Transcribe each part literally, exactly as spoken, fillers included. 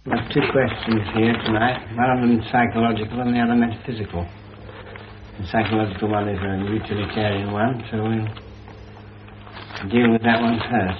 There are two questions here tonight, one of them psychological and the other metaphysical. The psychological one is a utilitarian one, so we'll deal with that one first.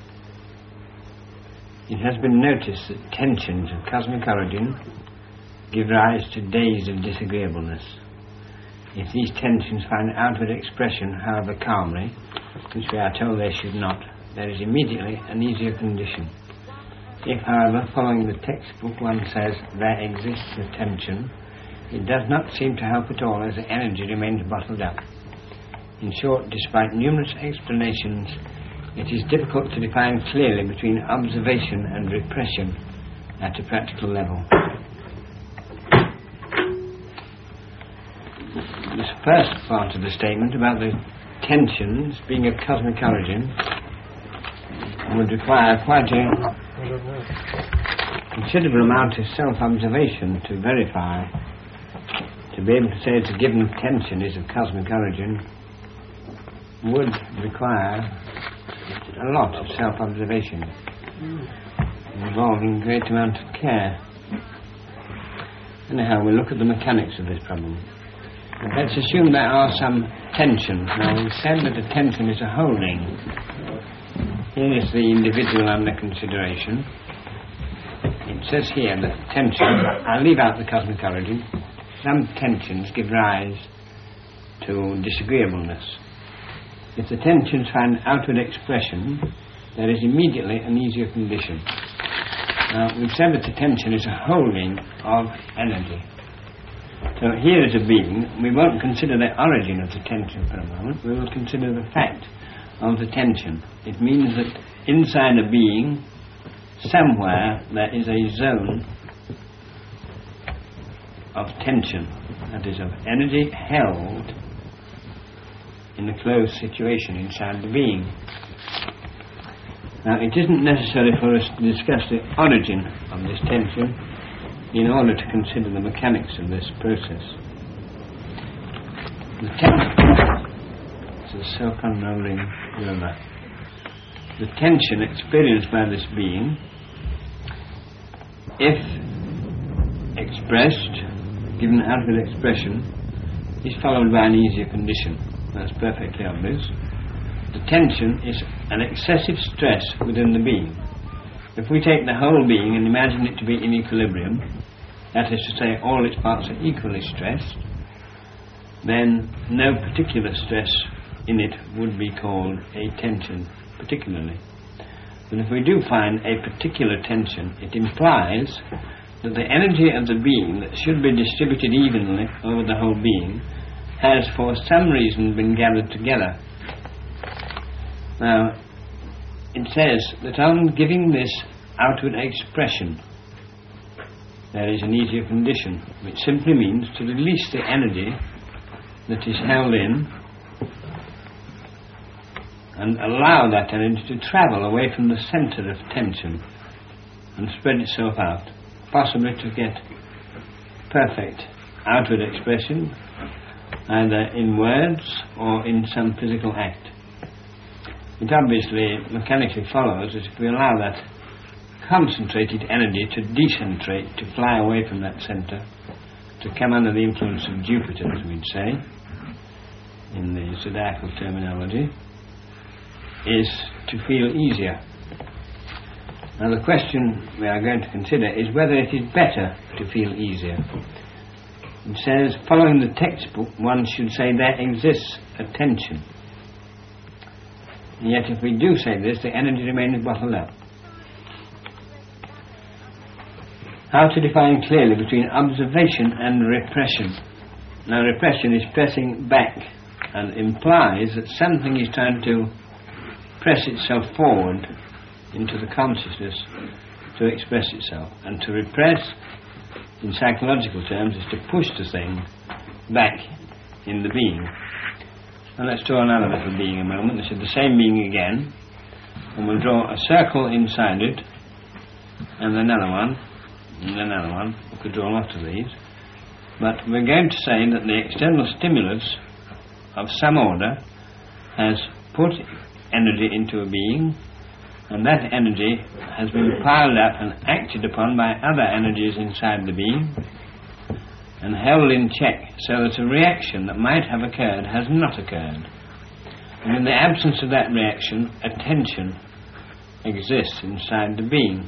It has been noticed that tensions of cosmic origin give rise to days of disagreeableness. If these tensions find outward expression, however calmly, which we are told they should not, there is immediately an easier condition. If, however, following the textbook, one says there exists a tension, it does not seem to help at all, as the energy remains bottled up. In short, despite numerous explanations, it is difficult to define clearly between observation and repression at a practical level. This first part of the statement about the tensions being of cosmic origin would require quite a considerable amount of self-observation to verify. To be able to say that a given tension is of cosmic origin would require a lot of self-observation, involving a great amount of care. Anyhow, we'll look at the mechanics of this problem. Let's assume there are some tensions. Now, we said that a tension is a holding. Here is the individual under consideration. It says here that tension, I'll leave out the cosmic origin, some tensions give rise to disagreeableness. If the tensions find outward expression, there is immediately an easier condition. Now, we've said that the tension is a holding of energy. So here is a being. We won't consider the origin of the tension for a moment. We will consider the fact of the tension. It means that inside a being, somewhere there is a zone of tension, that is, of energy held in a closed situation inside the being. Now, it isn't necessary for us to discuss the origin of this tension in order to consider the mechanics of this process. The tension is a self-unrolling river. The tension experienced by this being, if expressed, given outward expression, is followed by an easier condition. That's perfectly obvious. The tension is an excessive stress within the being. If we take the whole being and imagine it to be in equilibrium, that is to say all its parts are equally stressed, then no particular stress in it would be called a tension particularly. But if we do find a particular tension, it implies that the energy of the being that should be distributed evenly over the whole being has for some reason been gathered together. Now, it says that on giving this outward expression, there is an easier condition, which simply means to release the energy that is held in and allow that energy to travel away from the centre of tension and spread itself out, possibly to get perfect outward expression, either in words or in some physical act. It obviously mechanically follows that if we allow that concentrated energy to decentrate, to fly away from that centre, to come under the influence of Jupiter, as we'd say, in the zodiacal terminology, is to feel easier. Now, the question we are going to consider is whether it is better to feel easier. It says, following the textbook, one should say there exists a tension. And yet if we do say this, the energy remains bottled up. How to define clearly between observation and repression. Now, repression is pressing back and implies that something is trying to press itself forward into the consciousness to express itself. And to repress, in psychological terms, is to push the thing back in the being. Now let's draw another little being a moment. This is the same being again. And we'll draw a circle inside it, and another one, and another one. We could draw a lot of these. But we're going to say that the external stimulus of some order has put energy into a being And that energy has been piled up and acted upon by other energies inside the being and held in check so that a reaction that might have occurred has not occurred. And in the absence of that reaction, a tension exists inside the being.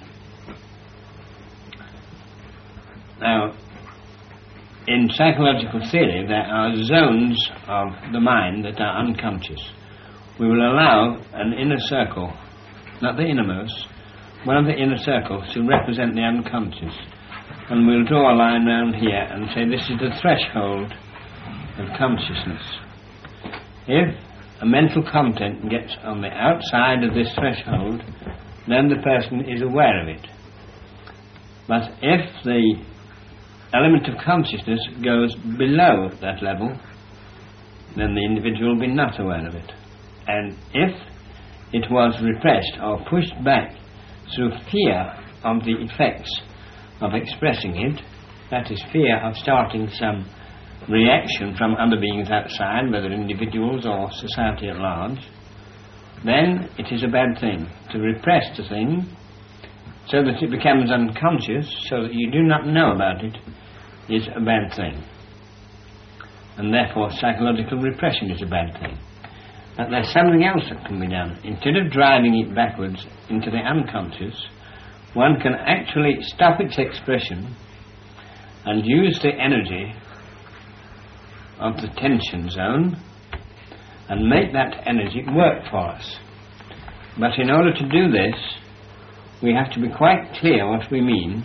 Now, in psychological theory, there are zones of the mind that are unconscious. We will allow an inner circle, not the innermost, one of the inner circles to represent the unconscious. And we'll draw a line round here and say this is the threshold of consciousness. If a mental content gets on the outside of this threshold, then the person is aware of it. But if the element of consciousness goes below that level, then the individual will be not aware of it. And if it was repressed or pushed back through fear of the effects of expressing it, that is, fear of starting some reaction from other beings outside, whether individuals or society at large, then it is a bad thing. To repress the thing so that it becomes unconscious, so that you do not know about it, is a bad thing. And therefore psychological repression is a bad thing. But there's something else that can be done. Instead of driving it backwards into the unconscious, one can actually stop its expression and use the energy of the tension zone and make that energy work for us. But in order to do this, we have to be quite clear what we mean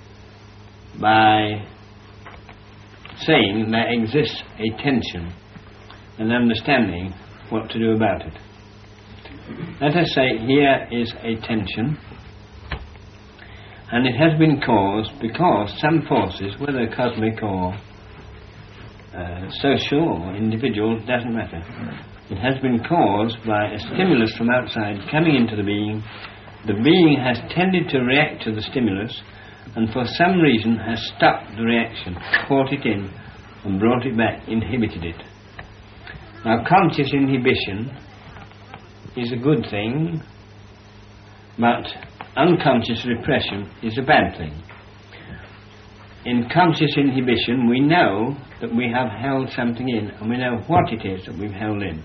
by saying there exists a tension and understanding what to do about it. Let us say here is a tension, and it has been caused because some forces, whether cosmic or uh, social or individual, doesn't matter. It has been caused by a stimulus from outside coming into the being. The being has tended to react to the stimulus and for some reason has stopped the reaction, caught it in and brought it back, inhibited it. Now, conscious inhibition is a good thing, but unconscious repression is a bad thing. In conscious inhibition, we know that we have held something in, and we know what it is that we've held in.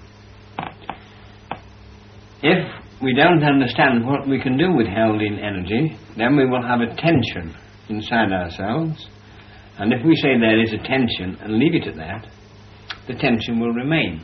If we don't understand what we can do with held in energy, then we will have a tension inside ourselves, and if we say there is a tension and leave it at that, the tension will remain,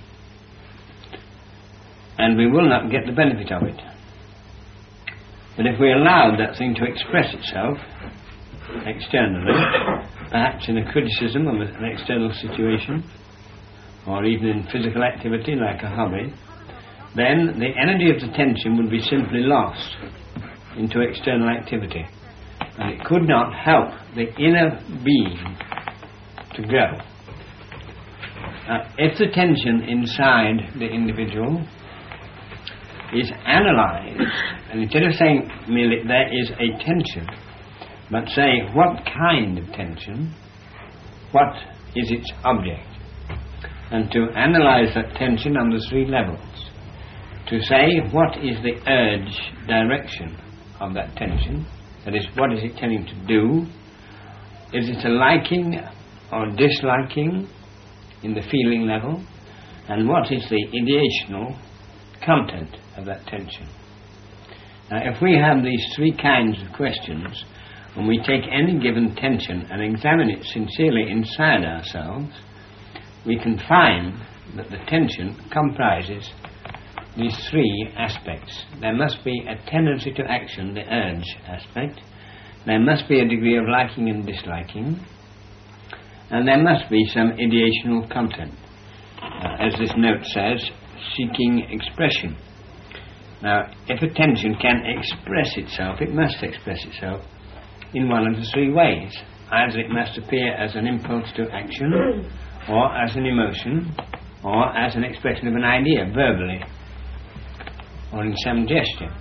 and we will not get the benefit of it. But if we allowed that thing to express itself externally, perhaps in a criticism of an external situation, or even in physical activity like a hobby, then the energy of the tension would be simply lost into external activity, and it could not help the inner being to grow. Uh, if the tension inside the individual is analysed, and instead of saying merely there is a tension, but say what kind of tension, what is its object, and to analyse that tension on the three levels, to say what is the urge direction of that tension, that is, what is it telling to do, is it a liking or disliking in the feeling level, and what is the ideational content of that tension. Now, if we have these three kinds of questions, and we take any given tension and examine it sincerely inside ourselves, we can find that the tension comprises these three aspects. There must be a tendency to action, the urge aspect. There must be a degree of liking and disliking. And there must be some ideational content. Uh, as this note says, seeking expression. Now, if a tension can express itself, it must express itself in one of the three ways. Either it must appear as an impulse to action, or as an emotion, or as an expression of an idea, verbally, or in some gesture.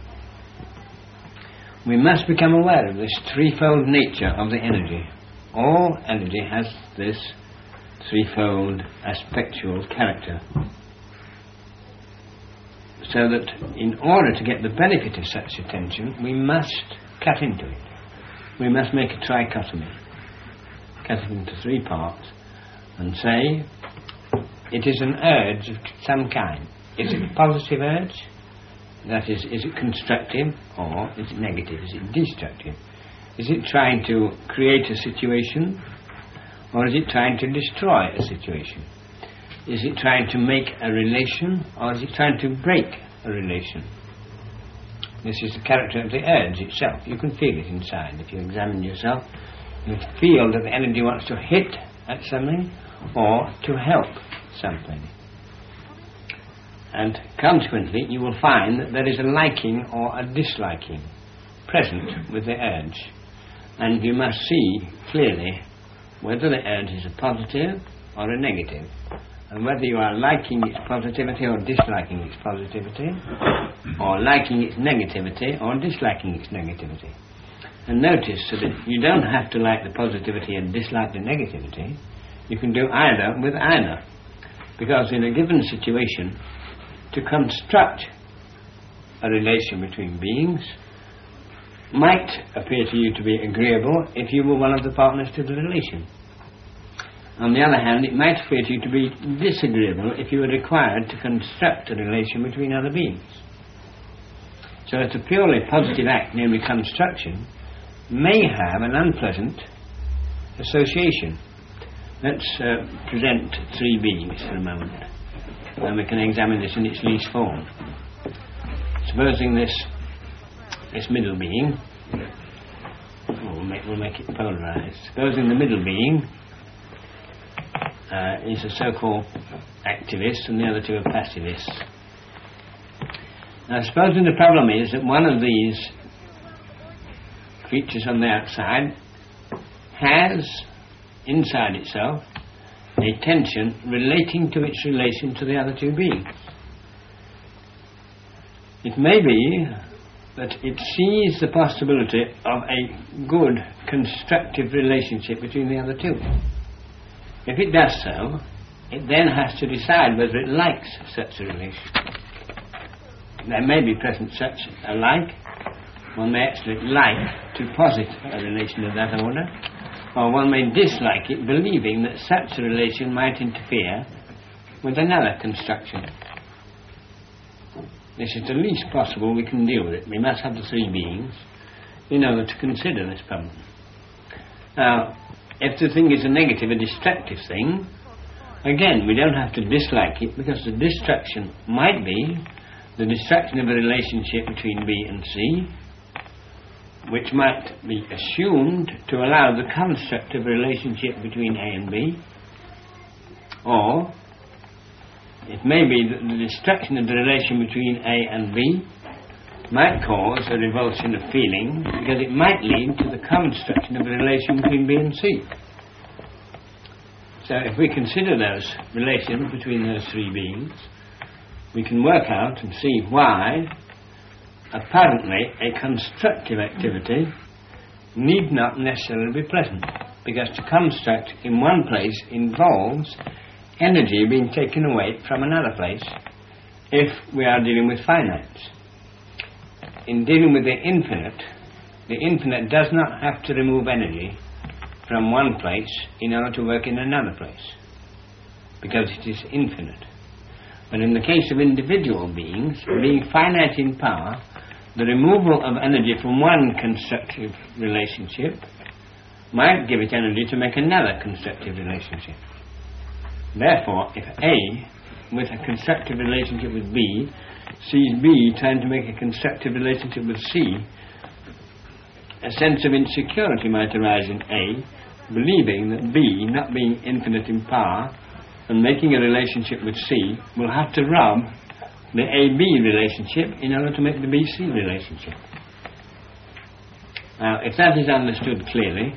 We must become aware of this threefold nature of the energy. All energy has this threefold aspectual character. So that in order to get the benefit of such attention, we must cut into it. We must make a trichotomy, cut it into three parts, and say it is an urge of some kind. Is it a positive urge? That is, is it constructive or is it negative? Is it destructive? Is it trying to create a situation or is it trying to destroy a situation? Is it trying to make a relation or is it trying to break a relation? This is the character of the urge itself. You can feel it inside. If you examine yourself, you feel that the energy wants to hit at something or to help something. And consequently, you will find that there is a liking or a disliking present with the urge. And you must see clearly whether the urge is a positive or a negative, and whether you are liking its positivity or disliking its positivity, or liking its negativity or disliking its negativity. And notice that you don't have to like the positivity and dislike the negativity. You can do either with either. Because in a given situation, to construct a relation between beings might appear to you to be agreeable if you were one of the partners to the relation. On the other hand, it might appear to you to be disagreeable if you were required to construct a relation between other beings. So that a purely positive act, namely construction, may have an unpleasant association. Let's uh, present three beings for a moment, and we can examine this in its least form. Supposing this this middle being, oh, we'll, make, we'll make it polarized. Supposing the middle being uh, is a so-called activist and the other two are pacifists. Now, supposing the problem is that one of these creatures on the outside has inside itself a tension relating to its relation to the other two beings. It may be that it sees the possibility of a good, constructive relationship between the other two. If it does so, it then has to decide whether it likes such a relation. There may be present such a like. One may actually like to posit a relation of that order, or one may dislike it, believing that such a relation might interfere with another construction. This is the least possible we can deal with it. We must have the three beings in order to consider this problem. Now, if the thing is a negative, a destructive thing, again, we don't have to dislike it, because the destruction might be the destruction of a relationship between B and C, which might be assumed to allow the construct of a relationship between A and B, or it may be that the destruction of the relation between A and B might cause a revulsion of feeling, because it might lead to the construction of a relation between B and C. So if we consider those relations between those three beings, we can work out and see why apparently a constructive activity need not necessarily be pleasant, because to construct in one place involves energy being taken away from another place if we are dealing with finites. In dealing with the infinite, the infinite does not have to remove energy from one place in order to work in another place, because it is infinite. But in the case of individual beings, being finite in power, the removal of energy from one constructive relationship might give it energy to make another constructive relationship. Therefore, if A, with a constructive relationship with B, sees B trying to make a constructive relationship with C, a sense of insecurity might arise in A, believing that B, not being infinite in power and making a relationship with C, will have to rob the A B relationship in order to make the B C relationship. Now, if that is understood clearly,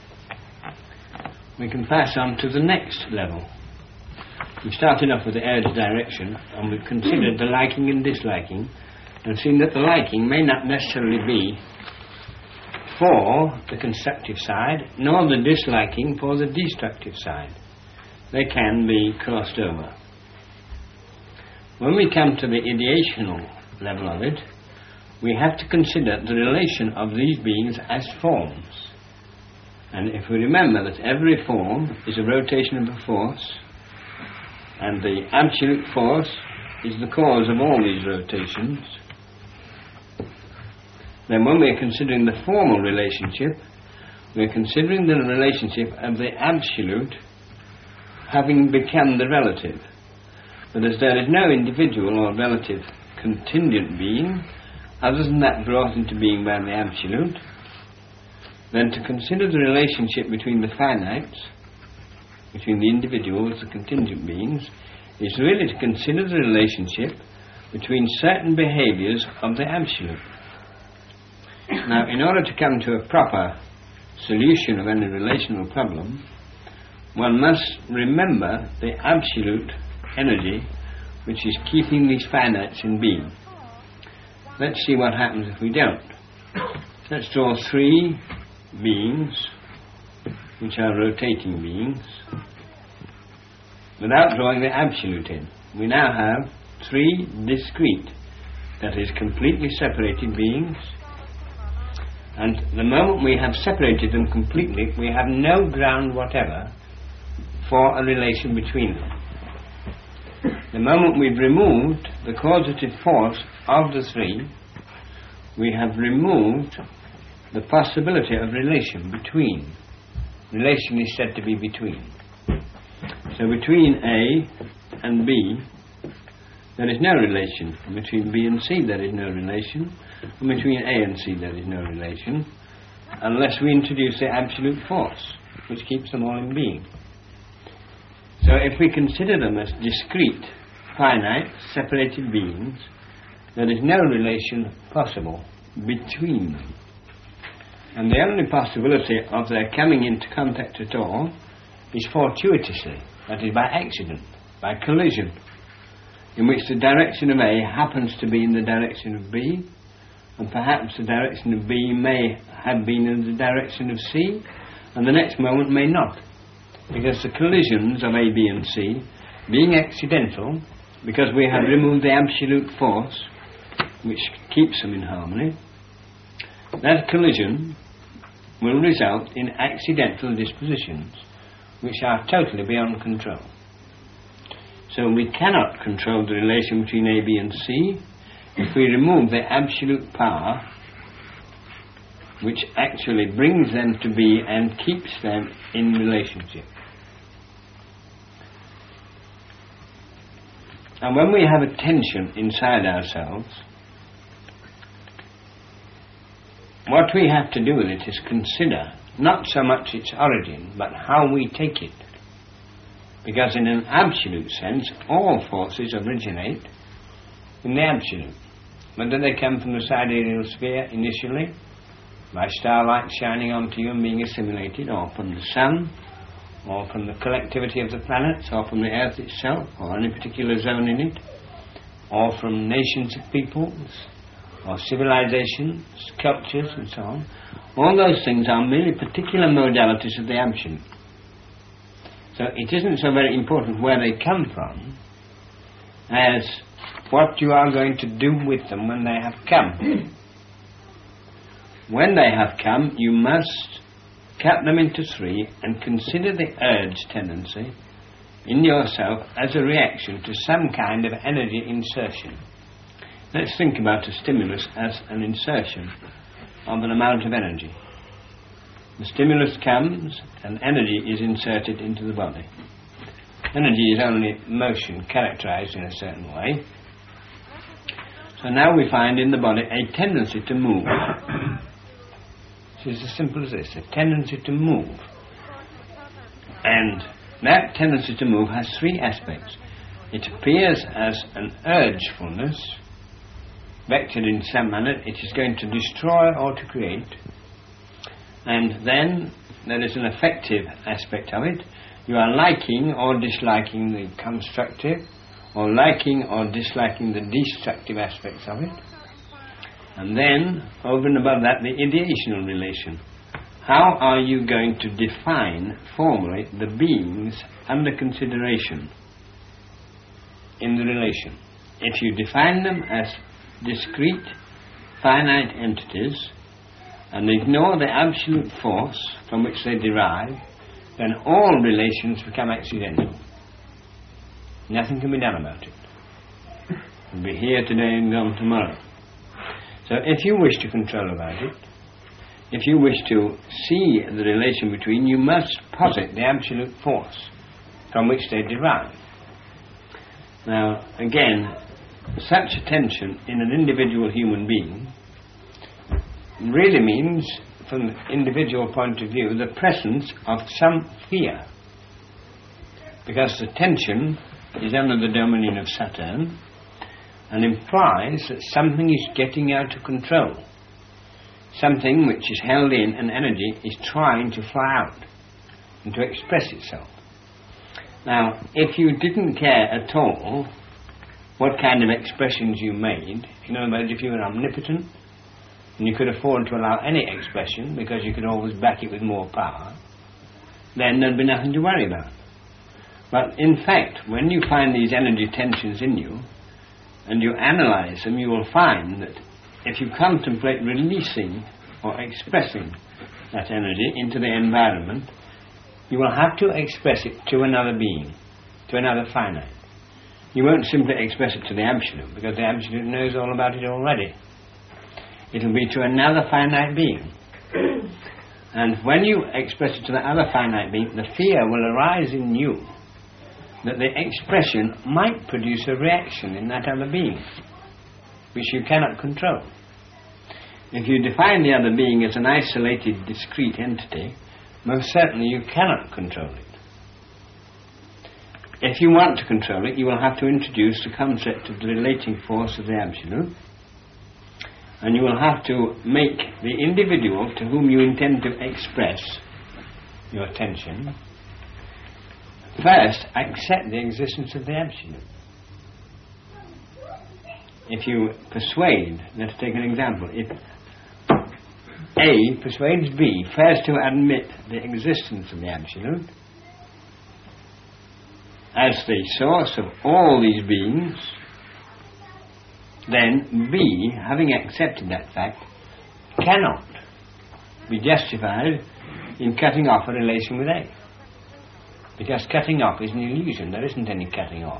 we can pass on to the next level. We started off with the urge direction, and we've considered the liking and disliking, and seen that the liking may not necessarily be for the constructive side, nor the disliking for the destructive side. They can be crossed over. When we come to the ideational level of it, we have to consider the relation of these beings as forms. And if we remember that every form is a rotation of a force, and the absolute force is the cause of all these rotations, then when we are considering the formal relationship, we are considering the relationship of the absolute having become the relative. But as there is no individual or relative contingent being, other than that brought into being by the absolute, then to consider the relationship between the finites, between the individuals, the contingent beings, is really to consider the relationship between certain behaviours of the absolute. Now, in order to come to a proper solution of any relational problem, one must remember the absolute energy which is keeping these finites in being. Let's see what happens if we don't. Let's draw three beings which are rotating beings without drawing the absolute in. We now have three discrete, that is, completely separated beings, and the moment we have separated them completely, we have no ground whatever for a relation between them. The moment we've removed the causative force of the three, we have removed the possibility of relation between. Relation is said to be between. So between A and B, there is no relation. And between B and C, there is no relation. And between A and C, there is no relation, unless we introduce the absolute force, which keeps them all in being. So if we consider them as discrete, finite, separated beings, there is no relation possible between them. And the only possibility of their coming into contact at all is fortuitously, that is, by accident, by collision, in which the direction of A happens to be in the direction of B, and perhaps the direction of B may have been in the direction of C, and the next moment may not. Because the collisions of A, B and C, being accidental, because we have removed the absolute force which keeps them in harmony, that collision will result in accidental dispositions which are totally beyond control. So we cannot control the relation between A, B and C if we remove the absolute power which actually brings them to be and keeps them in relationship. And when we have a tension inside ourselves, what we have to do with it is consider not so much its origin, but how we take it. Because in an absolute sense, all forces originate in the absolute. Whether they come from the sidereal sphere initially, by starlight shining onto you and being assimilated, or from the sun, or from the collectivity of the planets, or from the earth itself, or any particular zone in it, or from nations of peoples, or civilizations, cultures, and so on. All those things are merely particular modalities of the absolute. So it isn't so very important where they come from as what you are going to do with them when they have come. When they have come, you must cut them into three and consider the urge tendency in yourself as a reaction to some kind of energy insertion. Let's think about a stimulus as an insertion of an amount of energy. The stimulus comes and energy is inserted into the body. Energy is only motion characterized in a certain way. So now we find in the body a tendency to move. It's as simple as this, a tendency to move. And that tendency to move has three aspects. It appears as an urgefulness, vectored in some manner. It is going to destroy or to create. And then there is an affective aspect of it. You are liking or disliking the constructive, or liking or disliking the destructive aspects of it. And then, over and above that, the ideational relation. How are you going to define formally the beings under consideration in the relation? if you define them as discrete, finite entities and ignore the absolute force from which they derive, then all relations become accidental. Nothing can be done about it. It'll be here today and gone tomorrow. So if you wish to control about it, if you wish to see the relation between, you must posit the absolute force from which they derive. Now, again, such attention in an individual human being really means, from the individual point of view, the presence of some fear. Because the tension is under the dominion of Saturn and implies that something is getting out of control. Something which is held in, an energy, is trying to fly out and to express itself. Now, if you didn't care at all what kind of expressions you made, in other words, if you were omnipotent and you could afford to allow any expression because you could always back it with more power, then there'd be nothing to worry about. But in fact, when you find these energy tensions in you and you analyze them, you will find that if you contemplate releasing or expressing that energy into the environment, you will have to express it to another being, to another finite. You won't simply express it to the Absolute, because the Absolute knows all about it already. It'll be to another finite being. And when you express it to the other finite being, the fear will arise in you that the expression might produce a reaction in that other being, which you cannot control. If you define the other being as an isolated, discrete entity, most certainly you cannot control it. If you want to control it, you will have to introduce the concept of the relating force of the Absolute, and you will have to make the individual to whom you intend to express your attention first accept the existence of the Absolute. If you persuade, let's take an example, if A persuades B first to admit the existence of the Absolute as the source of all these beings, then B, having accepted that fact, cannot be justified in cutting off a relation with A. Because cutting off is an illusion, there isn't any cutting off.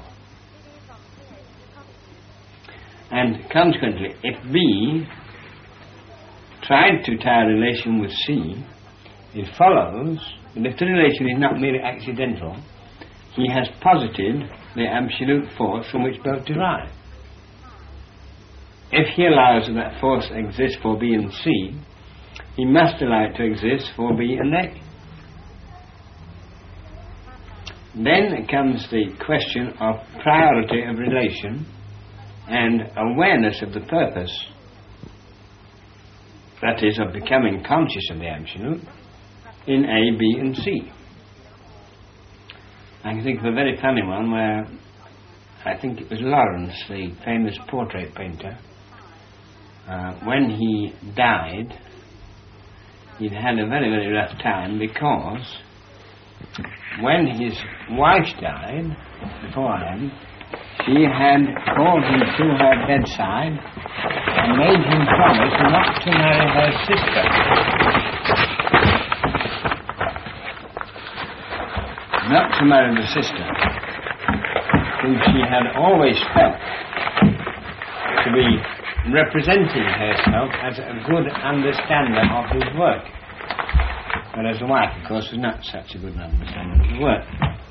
And consequently, if B tried to tie a relation with C, it follows that if the relation is not merely accidental, he has posited the absolute force from which both derive. If he allows that that force exists for B and C, he must allow it to exist for B and A. Then comes the question of priority of relation and awareness of the purpose, that is, of becoming conscious of the Absolute, in A, B and C. I can think of a very funny one where I think it was Lawrence, the famous portrait painter, uh, when he died, he'd had a very, very rough time, because when his wife died beforehand, she had called him to her bedside and made him promise not to marry her sister. Not to marry the sister, whom she had always felt to be representing herself as a good understander of his work. Whereas the wife, of course, was not such a good understander of his work.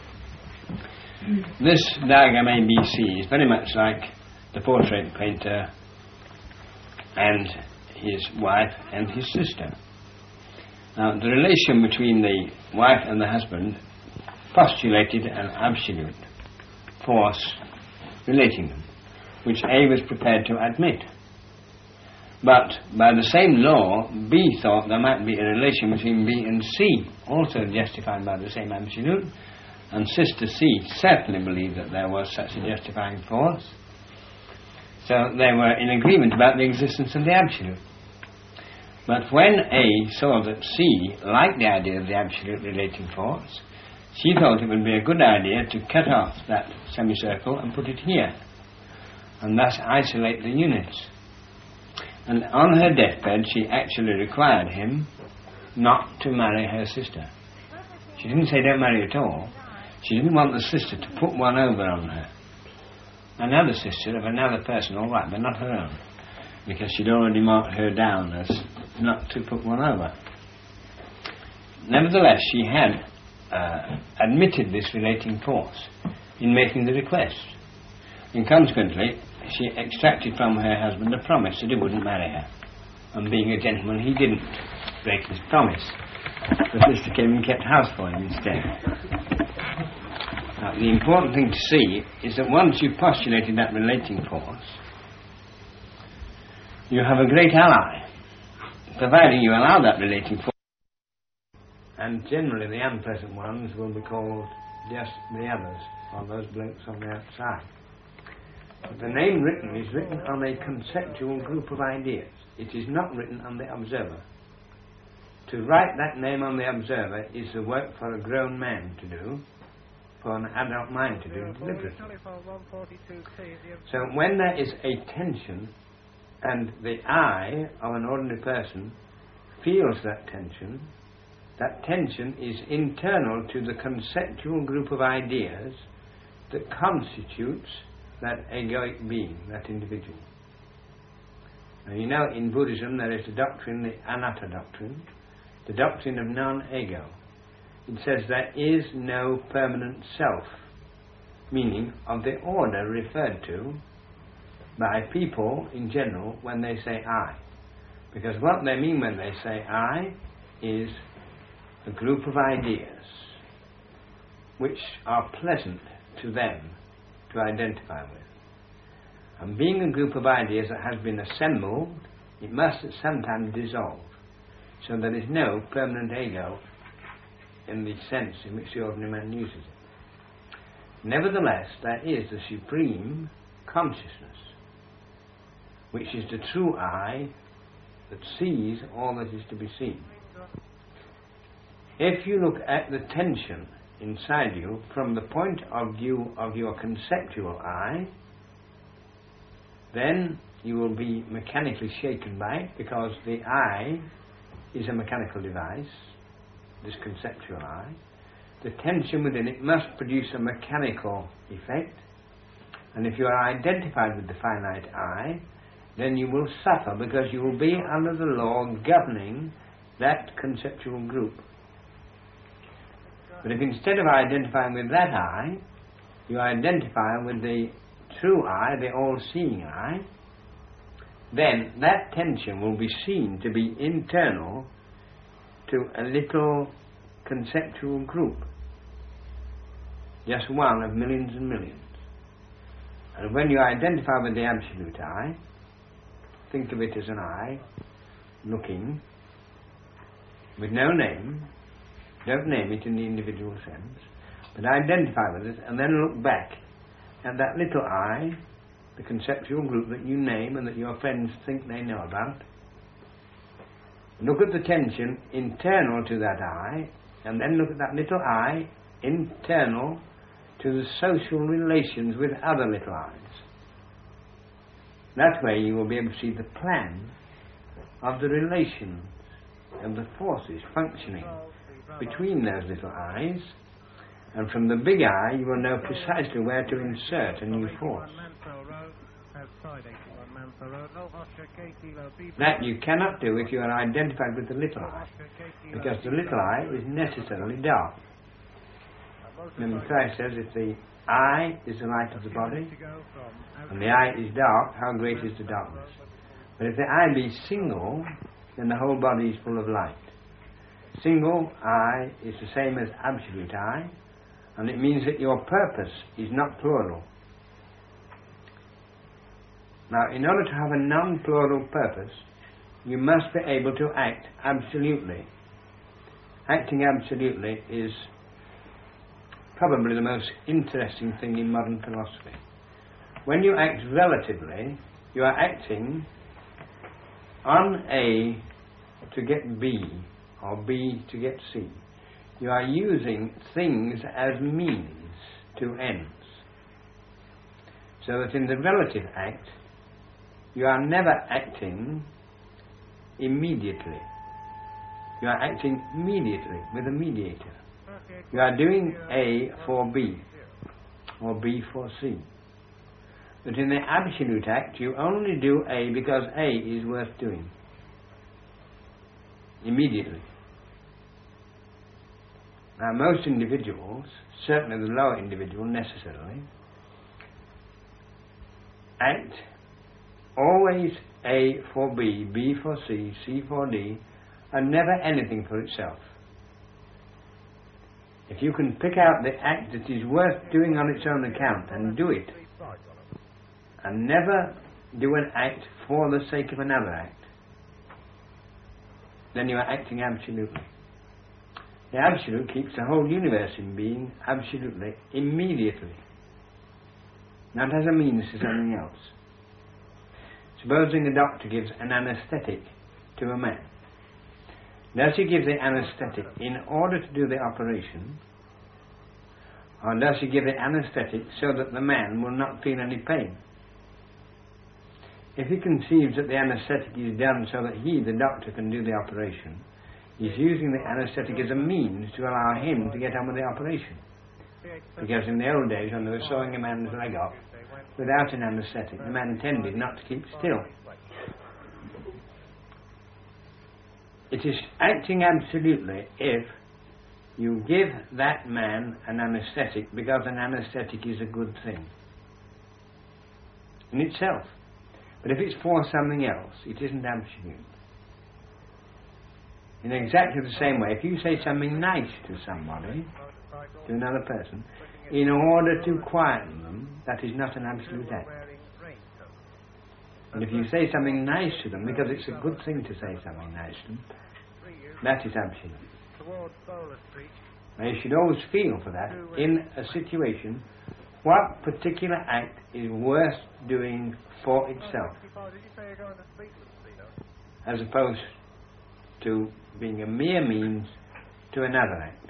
This diagram A B C is very much like the portrait painter and his wife and his sister. Now, the relation between the wife and the husband postulated an absolute force relating them, which A was prepared to admit. But by the same law, B thought there might be a relation between B and C, also justified by the same absolute, and Sister C certainly believed that there was such a justifying force. So they were in agreement about the existence of the absolute. But when A saw that C liked the idea of the absolute relating force, she thought it would be a good idea to cut off that semicircle and put it here. and thus isolate the units. And on her deathbed she actually required him not to marry her sister. She didn't say don't marry at all. She didn't want the sister to put one over on her. Another sister of another person, all right, but not her own, because she'd already marked her down as not to put one over. Nevertheless, she had uh, admitted this relating force in making the request, and consequently she extracted from her husband a promise that he wouldn't marry her. And being a gentleman, he didn't break his promise. The sister came and kept house for him instead. Now, the important thing to see is that once you've postulated that relating force, you have a great ally, providing you allow that relating force. And generally the unpleasant ones will be called just the others, or those blokes on the outside. But the name written is written on a conceptual group of ideas. It is not written on the observer. To write that name on the observer is the work for a grown man to do, for an adult mind to do deliberately. So when there is a tension, and the I of an ordinary person feels that tension, that tension is internal to the conceptual group of ideas that constitutes that egoic being, that individual. Now you know in Buddhism there is the doctrine, the anatta doctrine, the doctrine of non-ego. It says there is no permanent self, meaning of the order referred to by people in general when they say I. Because what they mean when they say I is a group of ideas which are pleasant to them to identify with. And being a group of ideas that has been assembled, it must at some time dissolve. So there is no permanent ego in the sense in which the ordinary man uses it. Nevertheless, there is the supreme consciousness, which is the true I that sees all that is to be seen. If you look at the tension inside you from the point of view of your conceptual I, then you will be mechanically shaken by it, because the I is a mechanical device, this conceptual I. The tension within it must produce a mechanical effect, and if you are identified with the finite I, then you will suffer, because you will be under the law governing that conceptual group. But if instead of identifying with that I, you identify with the true I, the all-seeing I, then that tension will be seen to be internal to a little conceptual group, just one of millions and millions. And when you identify with the absolute I, think of it as an I looking with no name. Don't name it in the individual sense, but identify with it and then look back at that little I, the conceptual group that you name and that your friends think they know about. Look at the tension internal to that I, and then look at that little I internal to the social relations with other little I's. That way you will be able to see the plan of the relations and the forces functioning between those little I's, and from the big I you will know precisely where to insert a new force. That you cannot do if you are identified with the little I, because the little I is necessarily dark. Remember, Christ says if the I is the light of the body and the I is dark, how great is the darkness? But if the I be single, then the whole body is full of light. Single I is the same as absolute I, and it means that your purpose is not plural. Now, in order to have a non-plural purpose, you must be able to act absolutely. Acting absolutely is probably the most interesting thing in modern philosophy. When you act relatively, you are acting on A to get B, or B to get C. You are using things as means to ends. So that in the relative act, you are never acting immediately. You are acting mediately with a mediator. You are doing A for B, or B for C. But in the absolute act, you only do A because A is worth doing. Immediately. Now most individuals, certainly the lower individual necessarily, act always A for B, B for C, C for D, and never anything for itself. If you can pick out the act that is worth doing on its own account and do it, and never do an act for the sake of another act, then you are acting absolutely. The absolute keeps the whole universe in being absolutely, immediately, not as a means to something else. Supposing a doctor gives an anaesthetic to a man. Does he give the anaesthetic in order to do the operation, or does he give the anaesthetic so that the man will not feel any pain? If he conceives that the anaesthetic is done so that he, the doctor, can do the operation, he's using the anaesthetic as a means to allow him to get on with the operation. Because in the old days, when they were sewing a man's leg off, without an anaesthetic, the man tended not to keep still. It is acting absolutely if you give that man an anaesthetic because an anaesthetic is a good thing in itself. But if it's for something else, it isn't absolute. In exactly the same way, if you say something nice to somebody, to another person, in order to quieten them, that is not an absolute act. And if you say something nice to them, because it's a good thing to say something nice to them, that is absolute. Now you should always feel for that in a situation what particular act is worth doing for itself, as opposed to being a mere means to another act.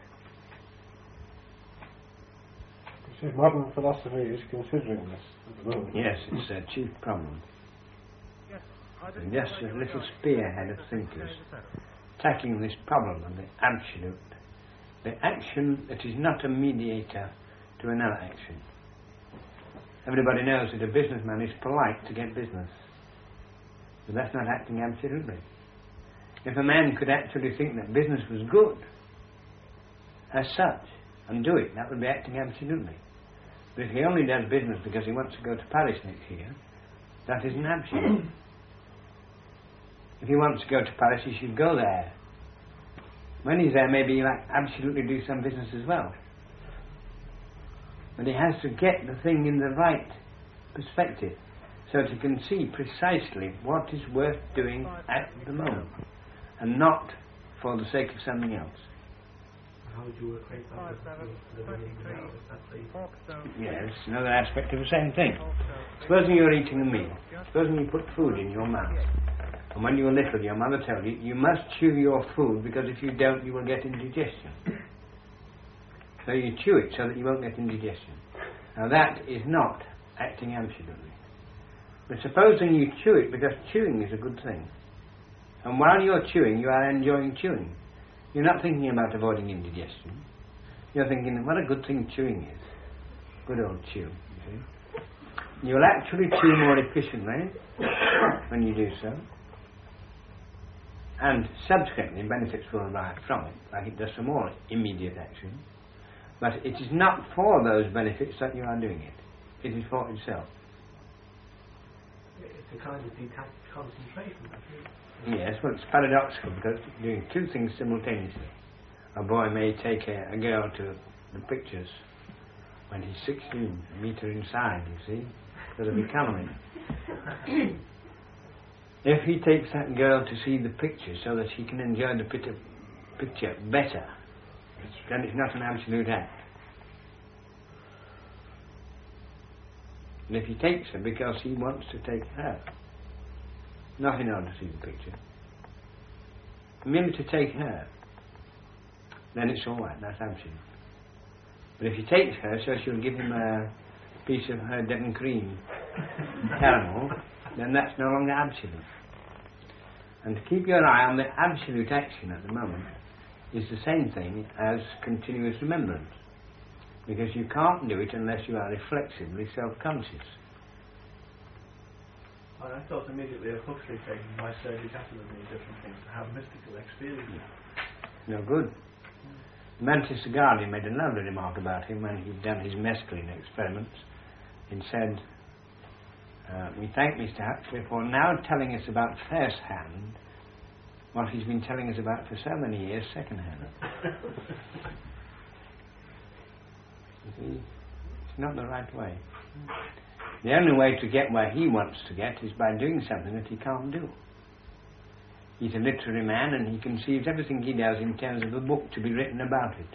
You see, modern philosophy is considering this at the moment. Yes, it's a chief problem. And just a little spearhead of thinkers tackling this problem of the absolute, the action that is not a mediator to another action. Everybody knows that a businessman is polite to get business, but that's not acting absolutely. If a man could actually think that business was good as such and do it, that would be acting absolutely. But if he only does business because he wants to go to Paris next year, that isn't absolute. If he wants to go to Paris, he should go there. When he's there, maybe he'll absolutely do some business as well. But he has to get the thing in the right perspective so that he can see precisely what is worth doing at the moment and not for the sake of something else. How would you equate that with living in the now? Is that the... Yes, another aspect of the same thing. Supposing you're eating a meal. Supposing you put food in your mouth. And when you were little, your mother told you, you must chew your food because if you don't, you will get indigestion. So you chew it so that you won't get indigestion. Now that is not acting absolutely. But supposing you chew it because chewing is a good thing. And while you're chewing, you are enjoying chewing. You're not thinking about avoiding indigestion. You're thinking, what a good thing chewing is. Good old chew, you see. You'll actually chew more efficiently when you do so. And subsequently benefits will arise from it, like it does for more immediate action. But it is not for those benefits that you are doing it. It is for itself. It's a kind of detached concentration, actually. Yes, well, it's paradoxical because doing two things simultaneously. A boy may take a, a girl to the pictures when he's sixteen, meet her inside, you see, because of economy. If he takes that girl to see the picture so that he can enjoy the picture, picture better, then it's not an absolute act. And if he takes her because he wants to take her, not in order to see the picture, merely to take her, then it's all right, that's absolute. But if he takes her so she'll give him a, piece of her Devon cream caramel, then that's no longer absolute. And to keep your eye on the absolute action at the moment is the same thing as continuous remembrance, because you can't do it unless you are reflexively self-conscious. Well, I thought immediately of Huxley taking my surgery after these different things to have mystical experience. No good. Mantis the Guardian made a lovely remark about him when he'd done his mescaline experiments. He said, uh, we thank Mister Huxley for now telling us about first hand what he's been telling us about for so many years second hand. You see, it's not the right way. The only way to get where he wants to get is by doing something that he can't do. He's a literary man and he conceives everything he does in terms of a book to be written about it.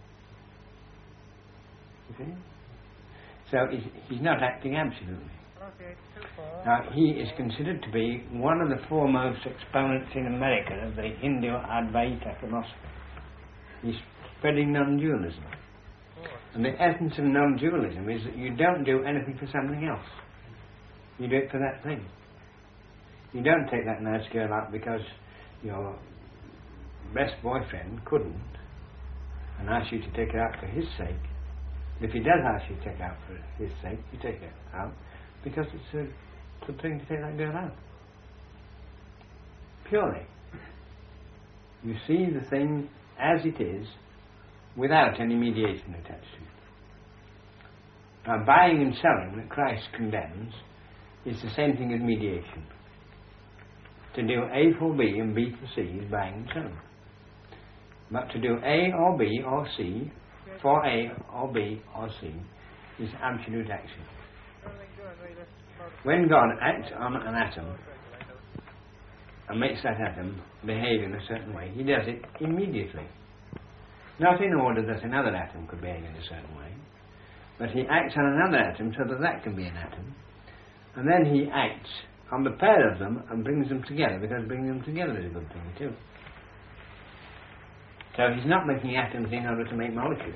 You see? So he's, he's not acting absolutely. Now, he is considered to be one of the foremost exponents in America of the Hindu Advaita philosophy. He's spreading non-dualism. And the essence of non-dualism is that you don't do anything for something else. You do it for that thing. You don't take that nice girl out because your best boyfriend couldn't and ask you to take her out for his sake. If he does ask you to take her out for his sake, you take her out because it's a good thing to take that girl out. Purely. You see the thing as it is without any mediation attached to it. Now, buying and selling that Christ condemns is the same thing as mediation. To do A for B and B for C is buying and selling. But to do A or B or C for A or B or C is absolute action. When God acts on an atom and makes that atom behave in a certain way, he does it immediately. Not in order that another atom could behave in a certain way, but he acts on another atom so that that can be an atom, and then he acts on the pair of them and brings them together, because bringing them together is a good thing too. So he's not making atoms in order to make molecules,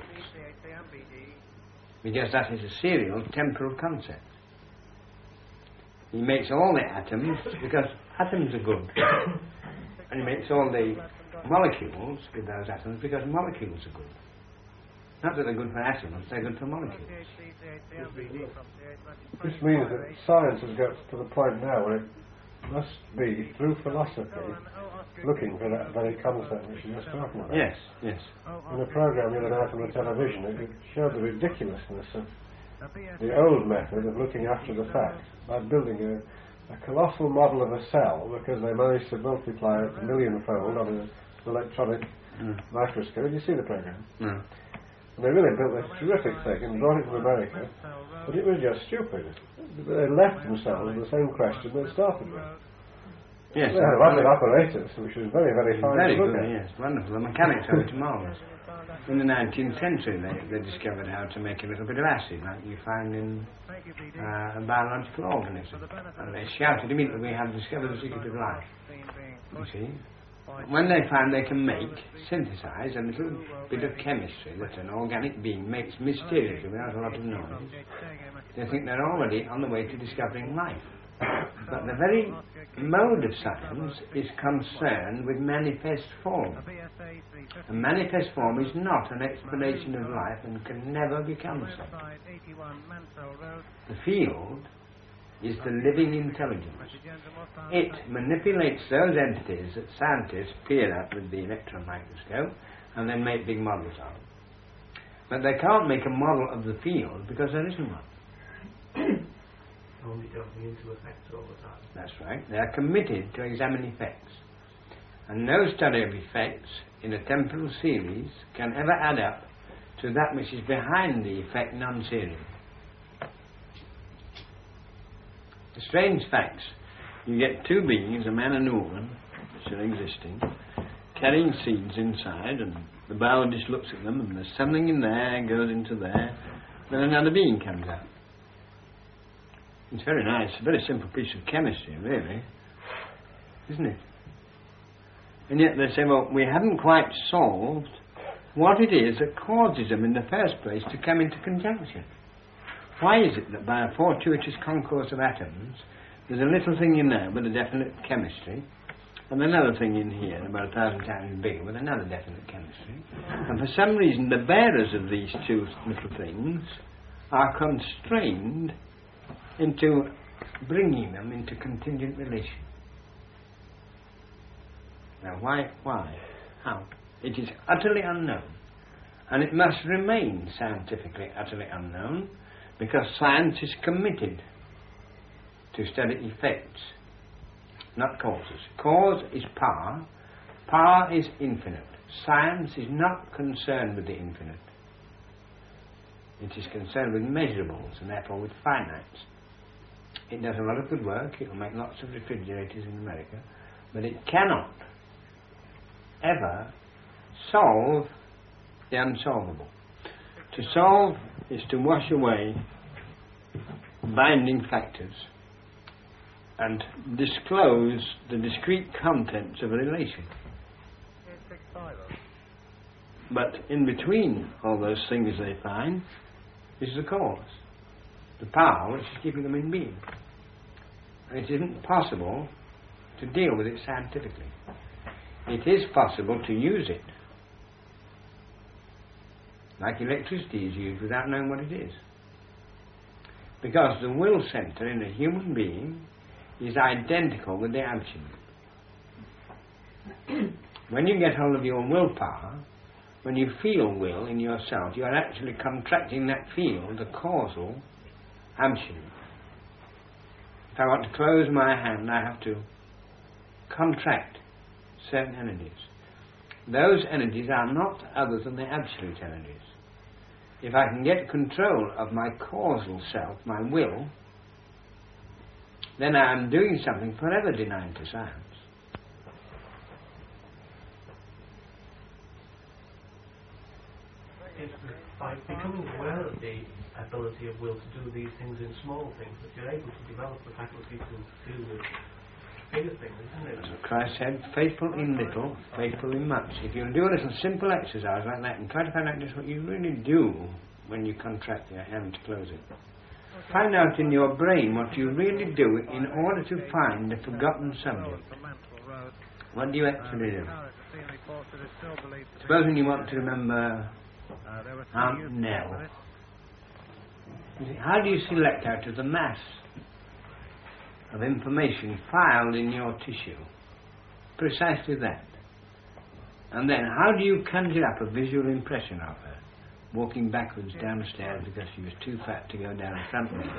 because that is a serial temporal concept. He makes all the atoms because atoms are good, and he makes all the molecules with those atoms because molecules are good. Not that they're good for atoms, they're good for molecules. This means that science has got to the point now where it must be, through philosophy, looking for that very concept which you're just talking about. Yes, yes. In a program the other night on the television, it showed the ridiculousness of the old method of looking after the facts by building a, a colossal model of a cell, because they managed to multiply it a millionfold on an electronic mm. microscope. You see the program? Mm. And they really built this terrific thing and brought it to America, but it was just stupid. They left themselves the same question they started with. Yes. They had a lovely apparatus, which was very, very fine Very to look good, at. yes, wonderful. The mechanics of it are marvellous. In the nineteenth century they, they discovered how to make a little bit of acid, like you find in uh, a biological organism. And they shouted immediately, we have discovered the secret of life. You see? When they find they can make, synthesize a little bit of chemistry that an organic being makes mysteriously without a lot of noise, they think they're already on the way to discovering life. But the very mode of science is concerned with manifest form. A manifest form is not an explanation of life and can never become so. The field is the living intelligence. It manipulates those entities that scientists peer at with the electron microscope and then make big models of. But they can't make a model of the field because there isn't one. Only delving into effects all the time. That's right. They are committed to examine effects. And no study of effects in a temporal series can ever add up to that which is behind the effect non-series. The strange facts. You get two beings, a man and a woman, which are existing, carrying seeds inside, and the biologist looks at them, and there's something in there, goes into there, then another being comes out. It's very nice, a very simple piece of chemistry, really, isn't it? And yet they say, well, we haven't quite solved what it is that causes them in the first place to come into conjunction. Why is it that by a fortuitous concourse of atoms, there's a little thing in there with a definite chemistry, and another thing in here, about a thousand times bigger, with another definite chemistry, and for some reason the bearers of these two little things are constrained into bringing them into contingent relation. Now why? Why? How? It is utterly unknown, and it must remain scientifically utterly unknown, because science is committed to study effects, not causes. Cause is power, power is infinite. Science is not concerned with the infinite. It is concerned with measurables and therefore with finites. It does a lot of good work, it will make lots of refrigerators in America, but it cannot ever solve the unsolvable. To solve is to wash away binding factors and disclose the discrete contents of a relation. But in between all those things they find is the cause, the power which is keeping them in being. And it isn't possible to deal with it scientifically. It is possible to use it, like electricity is used without knowing what it is. Because the will centre in a human being is identical with the absolute. When you get hold of your willpower, when you feel will in yourself, you are actually contracting that field, the causal absolute. If I want to close my hand, I have to contract certain energies. Those energies are not other than the absolute energies. If I can get control of my causal self, my will, then I am doing something forever denied to science. It's by becoming aware of the ability of will to do these things in small things that you're able to develop the faculty to deal with bigger things, isn't it? As Christ said, faithful in little, faithful in much. If you do a little simple exercise like that and try to find out just what you really do when you contract your hand to close it, find out in your brain what you really do in order to find the forgotten subject. What do you actually do? Supposing you want to remember Aunt Nell. How do you select out of the mass of information filed in your tissue? Precisely that. And then how do you conjure up a visual impression of her walking backwards down the stairs because she was too fat to go down the front way?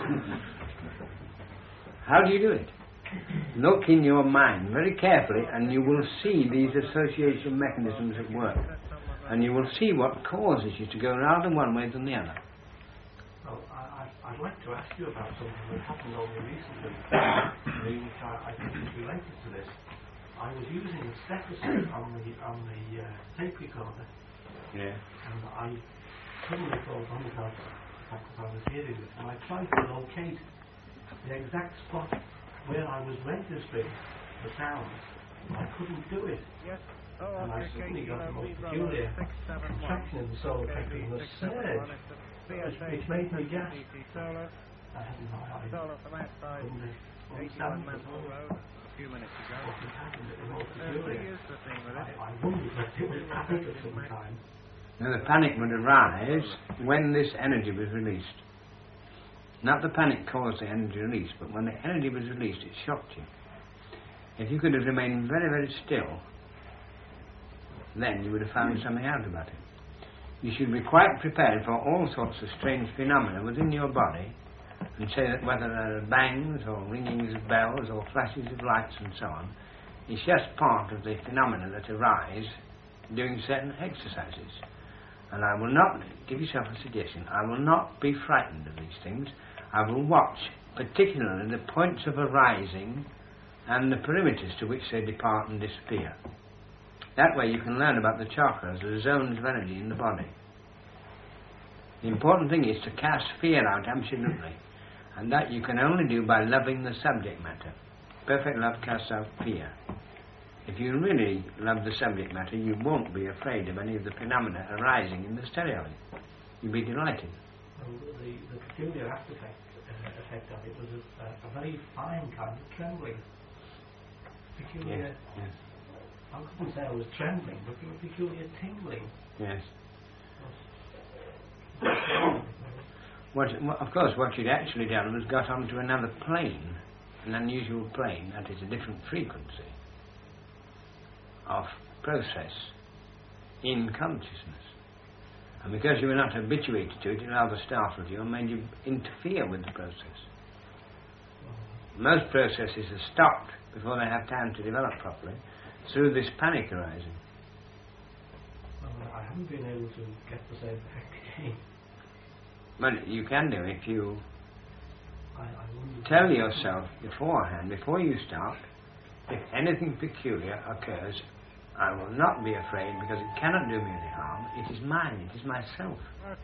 How do you do it? Look in your mind very carefully and you will see these association mechanisms at work, and you will see what causes you to go rather one way than the other. Well, I, I, I'd like to ask you about something that happened only recently, which I, I think is related to this. I was using a stethoscope on the on the uh, tape recorder, Yeah. and I suddenly thought on the fact that I was hearing this, and I tried to locate the exact spot where I was registering the sound. I couldn't do it. And I suddenly got the most peculiar contraction in the solar plexus and a surge, which, which made me gasp. I hadn't no idea. Understand at all what had happened. It was all peculiar. I, I wondered if it was panic at some time. Now the panic would arise when this energy was released. Not the panic caused the energy release, but when the energy was released, it shocked you. If you could have remained very, very still, then you would have found something out about it. You should be quite prepared for all sorts of strange phenomena within your body, and say that whether there are bangs or ringings of bells or flashes of lights and so on, it's just part of the phenomena that arise doing certain exercises. And I will not, give yourself a suggestion, I will not be frightened of these things. I will watch particularly the points of arising and the perimeters to which they depart and disappear. That way you can learn about the chakras, the zones of energy in the body. The important thing is to cast fear out absolutely, and that you can only do by loving the subject matter. Perfect love casts out fear. If you really love the subject matter, you won't be afraid of any of the phenomena arising in the stereo. You'll be delighted. So the, the peculiar after effect, uh, effect of it was a, a, a very fine kind of trembling. Peculiar. Yes, yes. I couldn't say I was trembling, but it was peculiar tingling. Yes. What, of course, what you'd actually done was got onto another plane, an unusual plane, that is a different frequency of process in consciousness. And because you were not habituated to it, it rather startled you and made you interfere with the process. Most processes are stopped before they have time to develop properly through this panic arising. Well, I haven't been able to get the same effect again. Well, you can do if you I, I tell yourself beforehand, before you start, if anything peculiar occurs, I will not be afraid because it cannot do me any harm. It is mine, it is myself.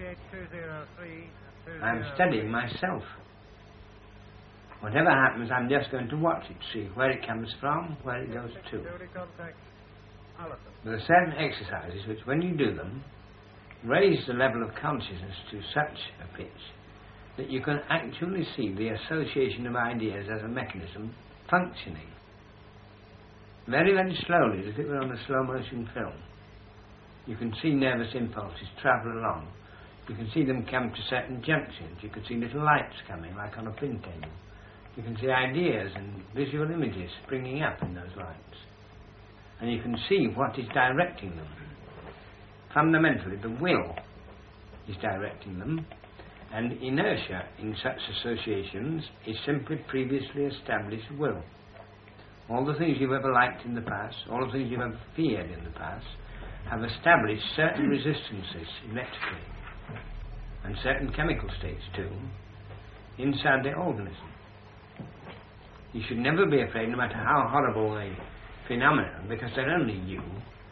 I am studying myself. Whatever happens, I'm just going to watch it, see where it comes from, where it goes to. There are certain exercises which, when you do them, raise the level of consciousness to such a pitch that you can actually see the association of ideas as a mechanism functioning. Very, very slowly, as if it were on a slow-motion film. You can see nervous impulses travel along. You can see them come to certain junctions. You can see little lights coming, like on a print table. You can see ideas and visual images springing up in those lights. And you can see what is directing them. Fundamentally, the will is directing them, and inertia in such associations is simply previously established will. All the things you've ever liked in the past, all the things you've ever feared in the past, have established certain resistances electrically, and certain chemical states too, inside the organism. You should never be afraid, no matter how horrible the phenomenon, because they're only you.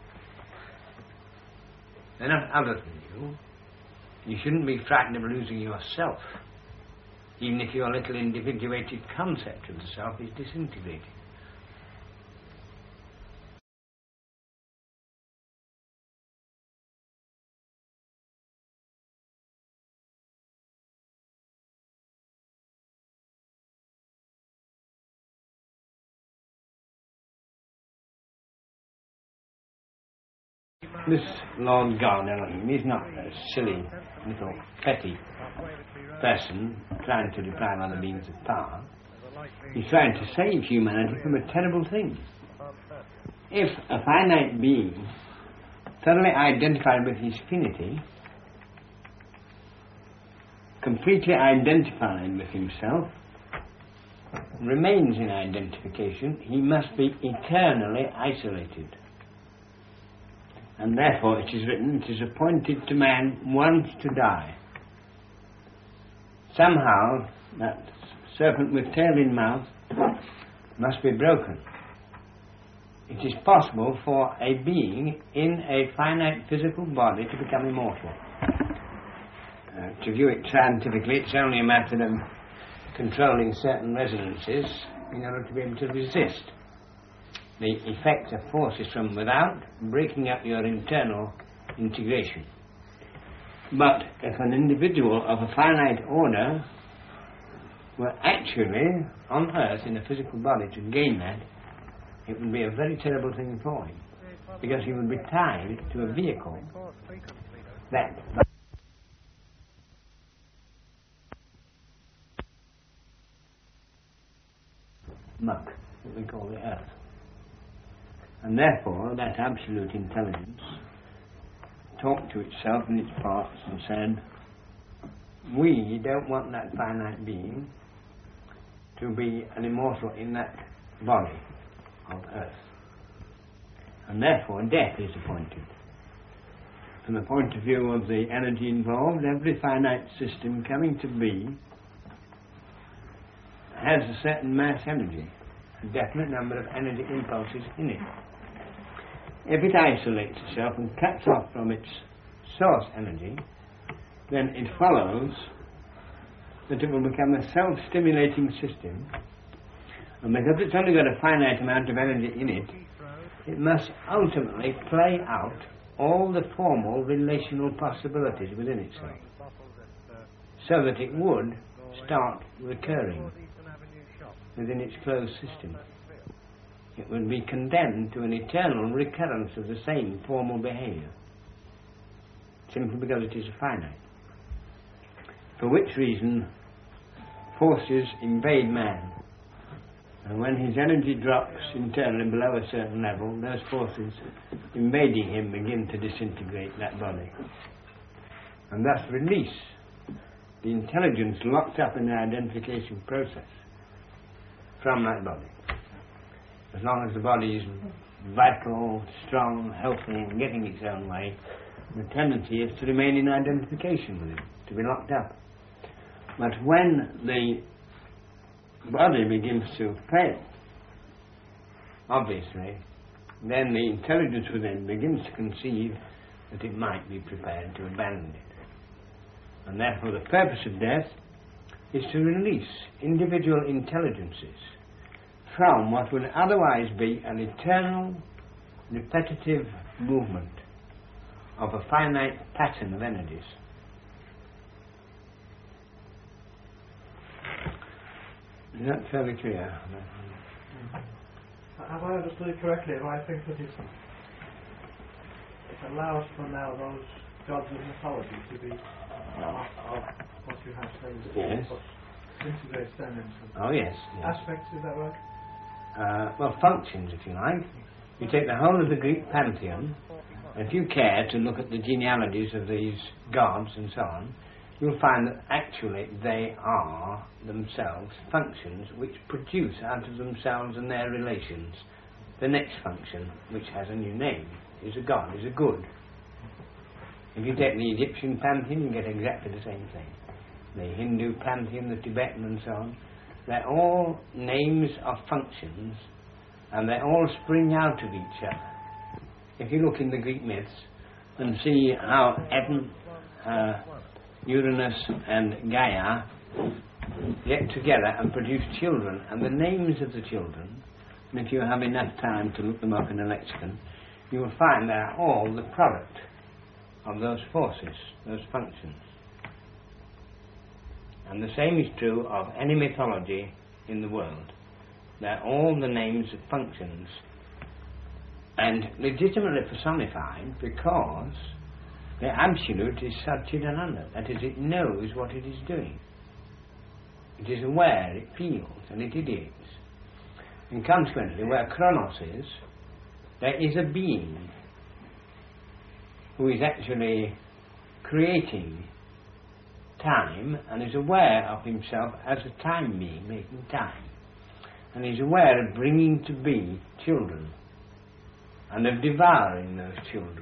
They're not other than you. You shouldn't be frightened of losing yourself, even if your little individuated concept of the self is disintegrating. This Lord Garnell, he's not a silly, little, petty person trying to deprive other beings of power. He's trying to save humanity from a terrible thing. If a finite being, thoroughly identified with his finity, completely identified with himself, remains in identification, he must be eternally isolated. And therefore it is written, it is appointed to man once to die. Somehow that serpent with tail in mouth must be broken. It is possible for a being in a finite physical body to become immortal. Uh, to view it scientifically, it's only a matter of controlling certain resonances in order to be able to resist the effect of forces from without, breaking up your internal integration. But if an individual of a finite order were actually on earth in a physical body to gain that, it would be a very terrible thing for him, because he would be tied to a vehicle that muck that we call the earth. And therefore, that absolute intelligence talked to itself and its parts and said, we don't want that finite being to be an immortal in that body of earth. And therefore, death is appointed. From the point of view of the energy involved, every finite system coming to be has a certain mass energy, a definite number of energy impulses in it. If it isolates itself and cuts off from its source energy, then it follows that it will become a self-stimulating system, and because it's only got a finite amount of energy in it, it must ultimately play out all the formal relational possibilities within itself. so that it would start recurring within its closed system. It would be condemned to an eternal recurrence of the same formal behaviour, simply because it is finite. For which reason forces invade man, and when his energy drops internally below a certain level, those forces invading him begin to disintegrate that body, and thus release the intelligence locked up in the identification process from that body. As long as the body is vital, strong, healthy, and getting its own way, the tendency is to remain in identification with it, to be locked up. But when the body begins to fail, obviously, then the intelligence within begins to conceive that it might be prepared to abandon it. And therefore the purpose of death is to release individual intelligences from what would otherwise be an eternal, repetitive movement of a finite pattern of energies. Is that fairly clear? Have I understood it correctly? If I think that it, it allows for now those gods of mythology to be part of what you have said, yes. What integrates them into oh yes, yes. aspects, is that right? Uh, well, functions, if you like. You take the whole of the Greek pantheon, and if you care to look at the genealogies of these gods and so on, you'll find that actually they are themselves functions which produce out of themselves and their relations the next function, which has a new name, is a god, is a good. If you take the Egyptian pantheon, you get exactly the same thing. The Hindu pantheon, the Tibetan and so on, they're all names of functions, and they all spring out of each other. If you look in the Greek myths and see how Eton, uh, Uranus and Gaia get together and produce children, and the names of the children, and if you have enough time to look them up in a lexicon, you will find they are all the product of those forces, those functions. And the same is true of any mythology in the world. They're all the names of functions, and legitimately personified because the absolute is Satchidananda, that is, it knows what it is doing. It is aware, it feels, and it ideates. And consequently, where Kronos is, there is a being who is actually creating time and is aware of himself as a time being, making time. And is aware of bringing to be children and of devouring those children.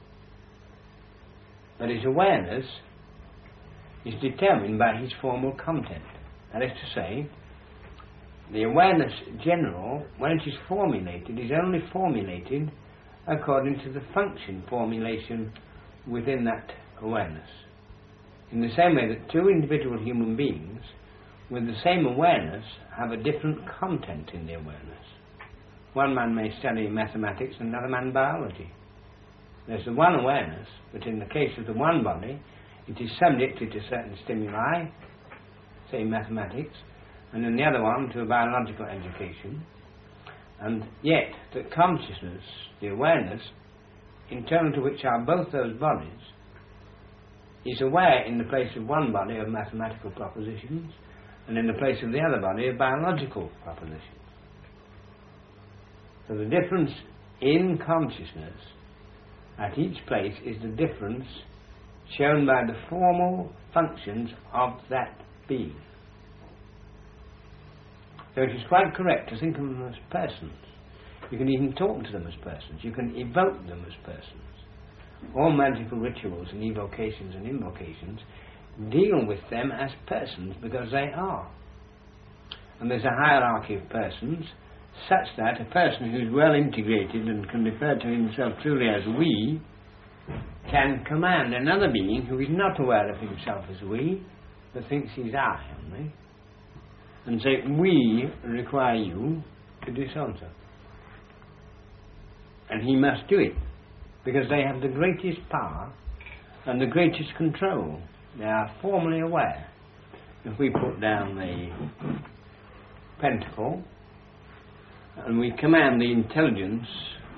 But his awareness is determined by his formal content. That is to say, the awareness general, when it is formulated, is only formulated according to the function formulation within that awareness. In the same way that two individual human beings with the same awareness have a different content in the awareness. One man may study mathematics and another man biology. There's the one awareness, but in the case of the one body, it is subjected to certain stimuli, say mathematics, and in the other one to a biological education. And yet, the consciousness, the awareness, internal to which are both those bodies, is aware in the place of one body of mathematical propositions, and in the place of the other body of biological propositions. So the difference in consciousness at each place is the difference shown by the formal functions of that being. So it is quite correct to think of them as persons. You can even talk to them as persons. You can evoke them as persons. All magical rituals and evocations and invocations deal with them as persons because they are. And there's a hierarchy of persons such that a person who's well integrated and can refer to himself truly as we can command another being who is not aware of himself as we but thinks he's I only, and say, we require you to do so and so. And he must do it because they have the greatest power and the greatest control. They are formally aware. if we put down the pentacle and we command the intelligence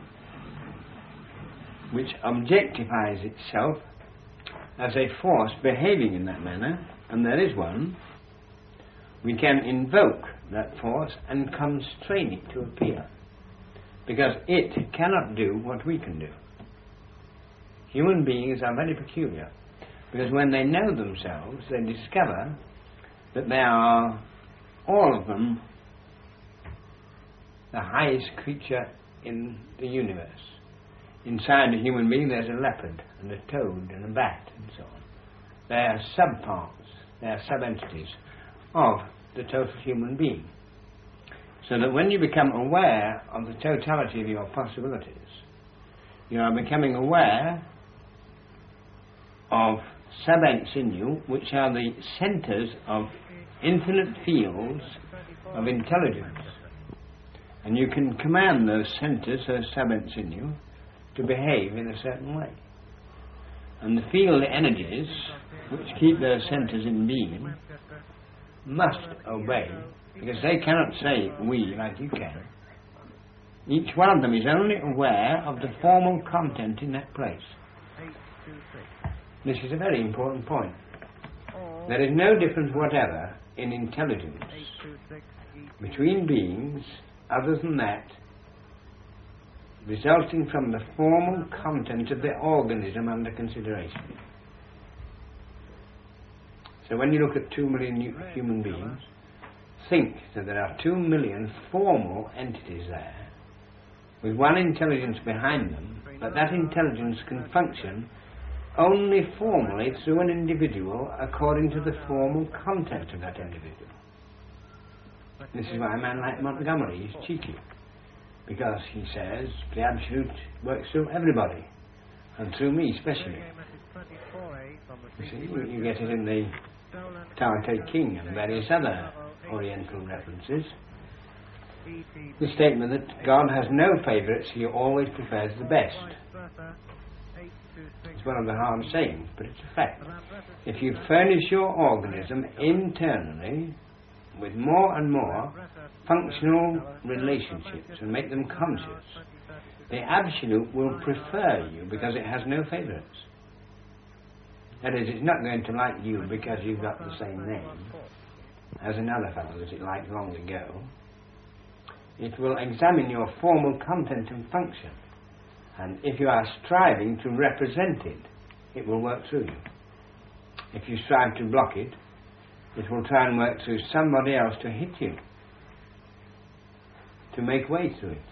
which objectifies itself as a force behaving in that manner, and there is one, we can invoke that force and constrain it to appear, because it cannot do what we can do. Human beings are very peculiar, because when they know themselves, they discover that they are, all of them, the highest creature in the universe. Inside a human being there's a leopard and a toad and a bat and so on. They are subparts, they are sub-entities of the total human being. So that when you become aware of the totality of your possibilities, you are becoming aware of sub-ents in you, which are the centres of infinite fields of intelligence. And you can command those centres, those sub-ents in you, to behave in a certain way. And the field energies which keep those centres in being must obey, because they cannot say we like you can. Each one of them is only aware of the formal content in that place. This is a very important point. There is no difference whatever in intelligence between beings other than that resulting from the formal content of the organism under consideration. So when you look at two million human beings, think that there are two million formal entities there, with one intelligence behind them, but that intelligence can function only formally through an individual according to the formal content of that individual. This is why a man like Montgomery is cheeky, because he says the Absolute works through everybody, and through me especially. You see, you, you get it in the Tao Te King and various other Oriental references. The statement that God has no favourites, he always prefers the best. It's one of the hard sayings, but it's a fact. If you furnish your organism internally with more and more functional relationships and make them conscious, the Absolute will prefer you because it has no favourites. That is, it's not going to like you because you've got the same name as another fellow that it liked long ago. It will examine your formal content and function, and if you are striving to represent it, it will work through you. If you strive to block it, it will try and work through somebody else to hit you, to make way through it.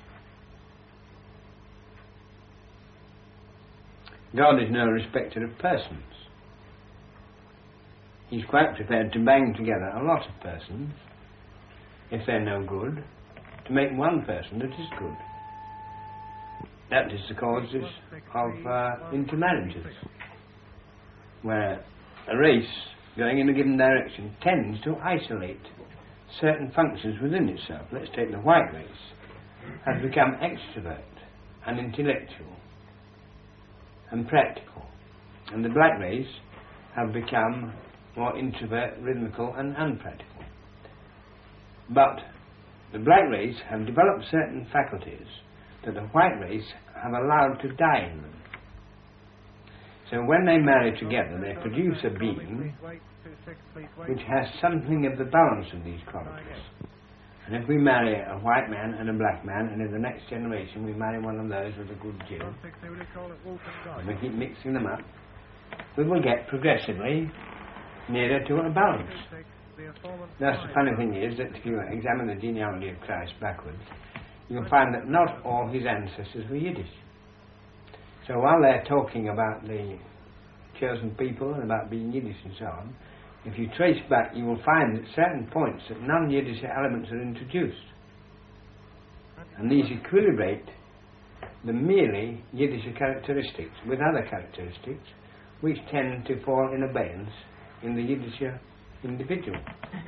God is no respecter of persons. He's quite prepared to bang together a lot of persons, if they're no good, to make one person that is good. That is the causes of uh, intermarriages, where a race going in a given direction tends to isolate certain functions within itself. Let's take the white race, has become extrovert and intellectual and practical, and the black race have become more introvert, rhythmical and unpractical. But the black race have developed certain faculties that the white race have allowed to die in them. So when they marry together, they produce a being which has something of the balance of these qualities. And if we marry a white man and a black man, and in the next generation we marry one of those with a good gin, and we keep mixing them up, we will get progressively nearer to a balance. Thus, the funny thing is that if you examine the genealogy of Christ backwards, you'll find that not all his ancestors were Yiddish. So while they're talking about the chosen people and about being Yiddish and so on, if you trace back, you will find at certain points that non-Yiddish elements are introduced. And these equilibrate the merely Yiddish characteristics with other characteristics which tend to fall in abeyance in the Yiddish individual.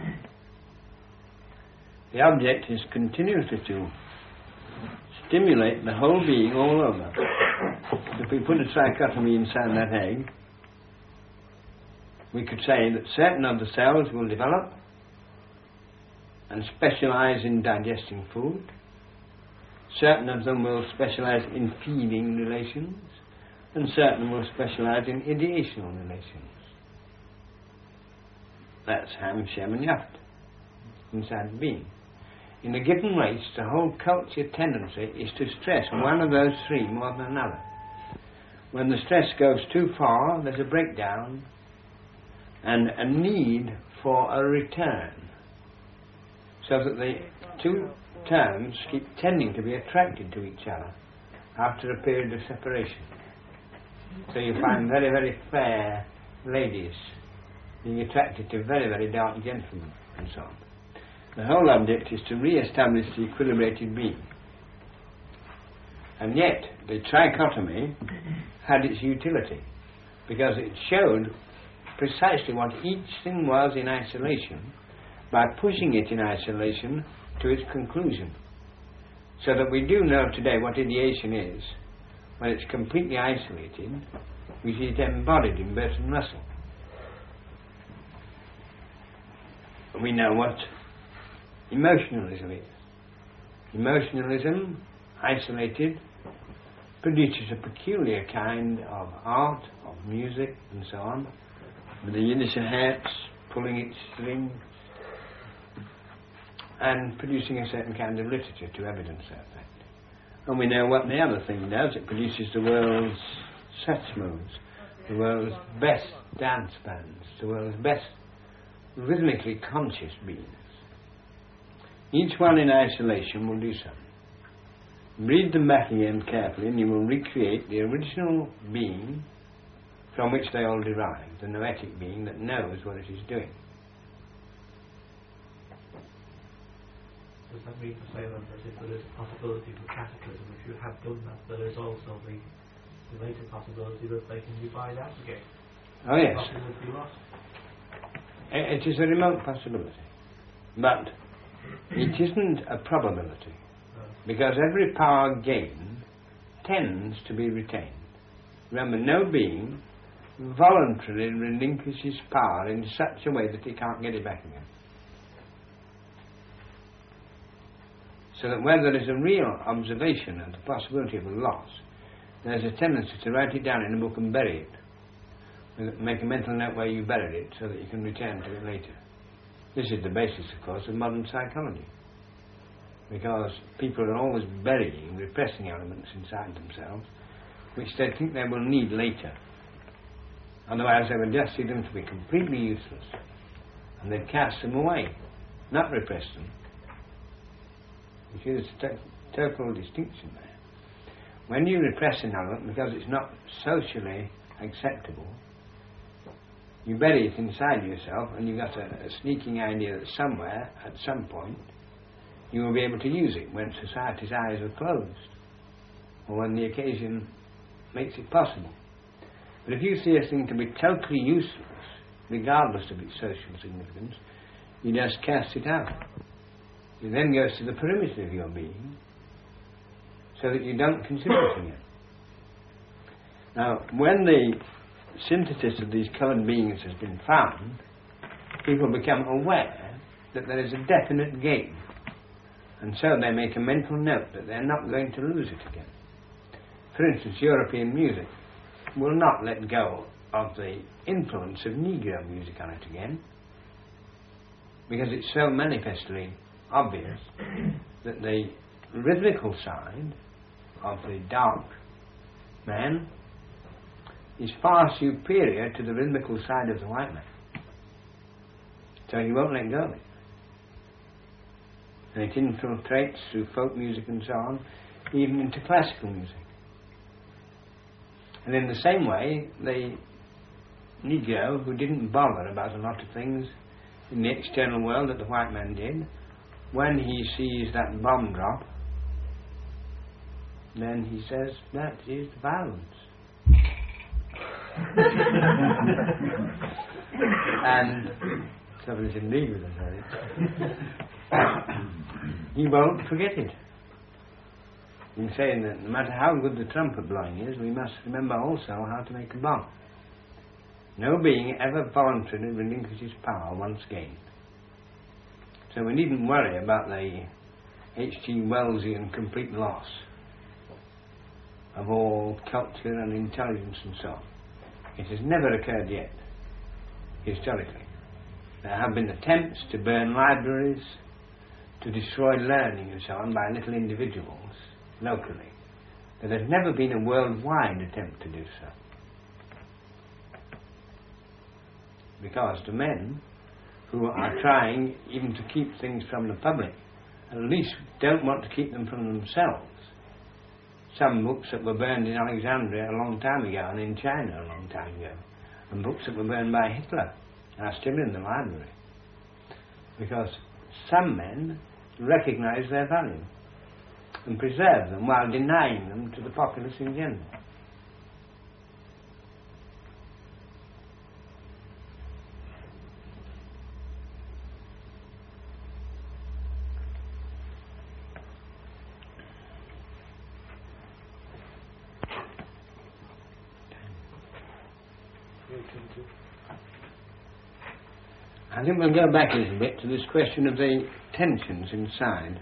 The object is continuously to stimulate the whole being all over. If we put a trichotomy inside that egg, we could say that certain of the cells will develop and specialize in digesting food. Certain of them will specialize in feeding relations, and certain will specialize in ideational relations. That's Ham, Shem and Yafet inside the being. In a given race, the whole culture tendency is to stress one of those three more than another. When the stress goes too far, there's a breakdown and a need for a return, so that the two terms keep tending to be attracted to each other after a period of separation. So you find very, very fair ladies being attracted to very, very dark gentlemen, and so on. The whole object is to re-establish the equilibrated being. And yet, the trichotomy had its utility, because it showed precisely what each thing was in isolation by pushing it in isolation to its conclusion. So that we do know today what ideation is. When it's completely isolated, we see it embodied in Bertrand Russell. We know what emotionalism is. Emotionalism, isolated, produces a peculiar kind of art, of music, and so on, with the Yiddish Herz pulling its strings, and producing a certain kind of literature to evidence that fact. And we know what the other thing does. It produces the world's Satchmos, the world's best dance bands, the world's best rhythmically conscious beings. Each one in isolation will do so. Read them back again carefully and you will recreate the original being from which they all derive, the noetic being that knows what it is doing. Does that mean to say then that if there is a possibility for cataclysm, if you have done that, there is also the, the later possibility that they can divide out again? Oh yes. Nothing would be lost. It is a remote possibility. But it isn't a probability. Because every power gained tends to be retained. Remember, no being voluntarily relinquishes power in such a way that he can't get it back again. So that where there is a real observation of the possibility of a loss, there's a tendency to write it down in a book and bury it. Make a mental note where you buried it so that you can return to it later. This is the basis, of course, of modern psychology. Because people are always burying, repressing elements inside themselves, which they think they will need later. Otherwise they will just see them to be completely useless. And they'd cast them away, not repress them. You see, there's a total distinction there. When you repress an element because it's not socially acceptable, you bury it inside yourself, and you've got a, a sneaking idea that somewhere, at some point, you will be able to use it when society's eyes are closed, or when the occasion makes it possible. But if you see a thing to be totally useless, regardless of its social significance, you just cast it out. It then goes to the perimeter of your being, so that you don't consider it again. Now, when the synthesis of these coloured beings has been found, people become aware that there is a definite gain. And so they make a mental note that they're not going to lose it again. For instance, European music will not let go of the influence of Negro music on it again, because it's so manifestly obvious that the rhythmical side of the dark man is far superior to the rhythmical side of the white man. So he won't let go of it. And it infiltrates through folk music and so on, even into classical music. And in the same way, the Negro, who didn't bother about a lot of things in the external world that the white man did, when he sees that bomb drop, then he says, that is violence. And somebody's in league with us, he won't forget it. In saying that no matter how good the trumpet blowing is, we must remember also how to make a bomb. No being ever voluntarily relinquishes power once gained. So we needn't worry about the H G Wellsian complete loss of all culture and intelligence and so on. It has never occurred yet, historically. There have been attempts to burn libraries, to destroy learning and so on by little individuals locally. There has never been a worldwide attempt to do so. Because the men who are trying even to keep things from the public at least don't want to keep them from themselves. Some books that were burned in Alexandria a long time ago and in China a long time ago, and books that were burned by Hitler are still in the library. Because some men recognise their value and preserve them while denying them to the populace in general. I think we'll go back a little bit to this question of the tensions inside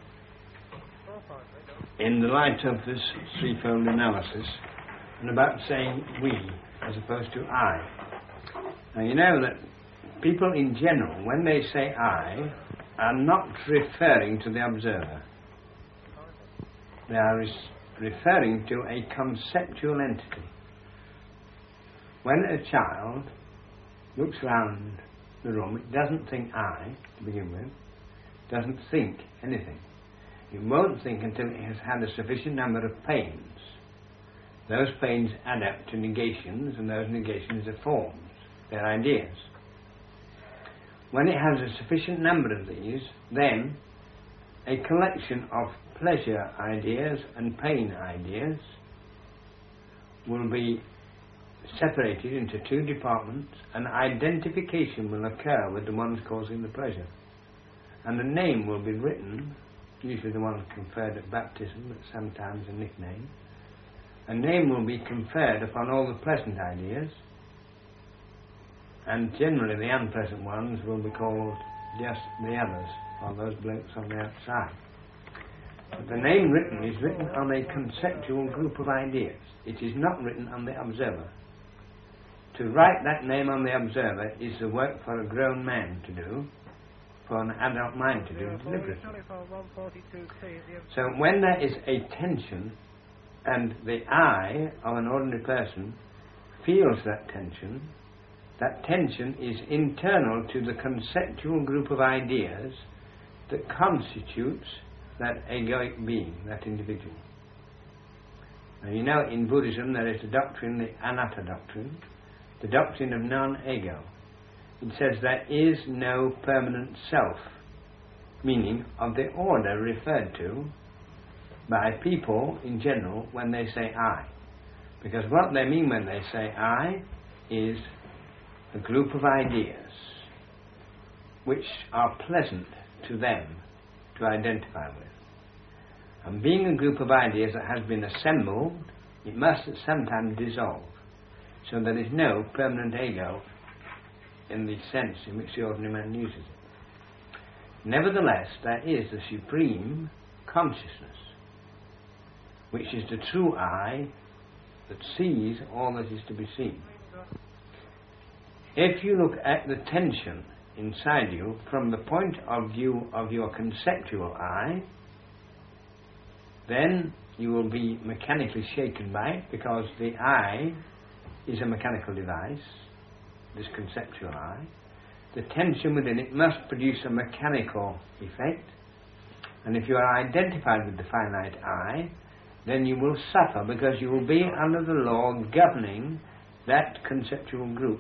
in the light of this threefold analysis and about saying we as opposed to I. Now you know that people in general, when they say I, are not referring to the observer. They are res- referring to a conceptual entity. When a child looks round the room, it doesn't think I to begin with, doesn't think anything. It won't think until it has had a sufficient number of pains. Those pains add up to negations, and those negations are forms, they're ideas. When it has a sufficient number of these, then a collection of pleasure ideas and pain ideas will be separated into two departments, and identification will occur with the ones causing the pleasure. And a name will be written, usually the one conferred at baptism, but sometimes a nickname. A name will be conferred upon all the pleasant ideas, and generally the unpleasant ones will be called just the others, or those blokes on the outside. But the name written is written on a conceptual group of ideas. It is not written on the observer. To write that name on the observer is the work for a grown man to do, for an adult mind to do deliberately. So when there is a tension, and the I of an ordinary person feels that tension, that tension is internal to the conceptual group of ideas that constitutes that egoic being, that individual. Now you know in Buddhism there is the doctrine, the anatta doctrine, the doctrine of non-ego. It says there is no permanent self, meaning of the order referred to by people in general when they say I. Because what they mean when they say I is a group of ideas which are pleasant to them to identify with. And being a group of ideas that has been assembled, it must at some time dissolve. So there is no permanent ego in the sense in which the ordinary man uses it. Nevertheless, there is the supreme consciousness, which is the true I that sees all that is to be seen. If you look at the tension inside you from the point of view of your conceptual I, then you will be mechanically shaken by it, because the I is a mechanical device, this conceptual I. The tension within it must produce a mechanical effect, and if you are identified with the finite I, then you will suffer, because you will be under the law governing that conceptual group.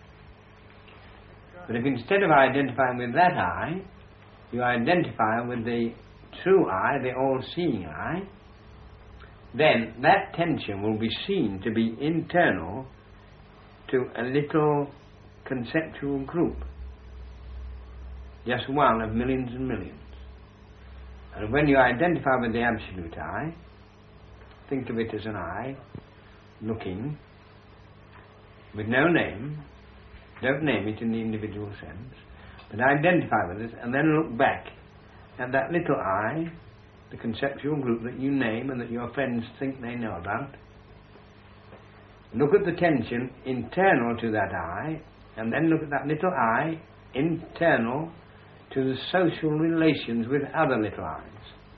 But if instead of identifying with that I, you identify with the true I, the all-seeing I, then that tension will be seen to be internal to a little conceptual group, just one of millions and millions. And when you identify with the absolute I, think of it as an I looking, with no name, don't name it in the individual sense, but identify with it and then look back at that little I, the conceptual group that you name and that your friends think they know about. Look at the tension internal to that I, and then look at that little I internal to the social relations with other little I's.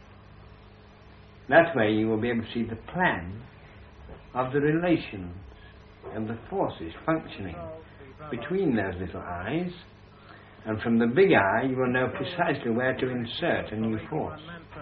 That way you will be able to see the plan of the relations and the forces functioning between those little I's, and from the big I you will know precisely where to insert a new force.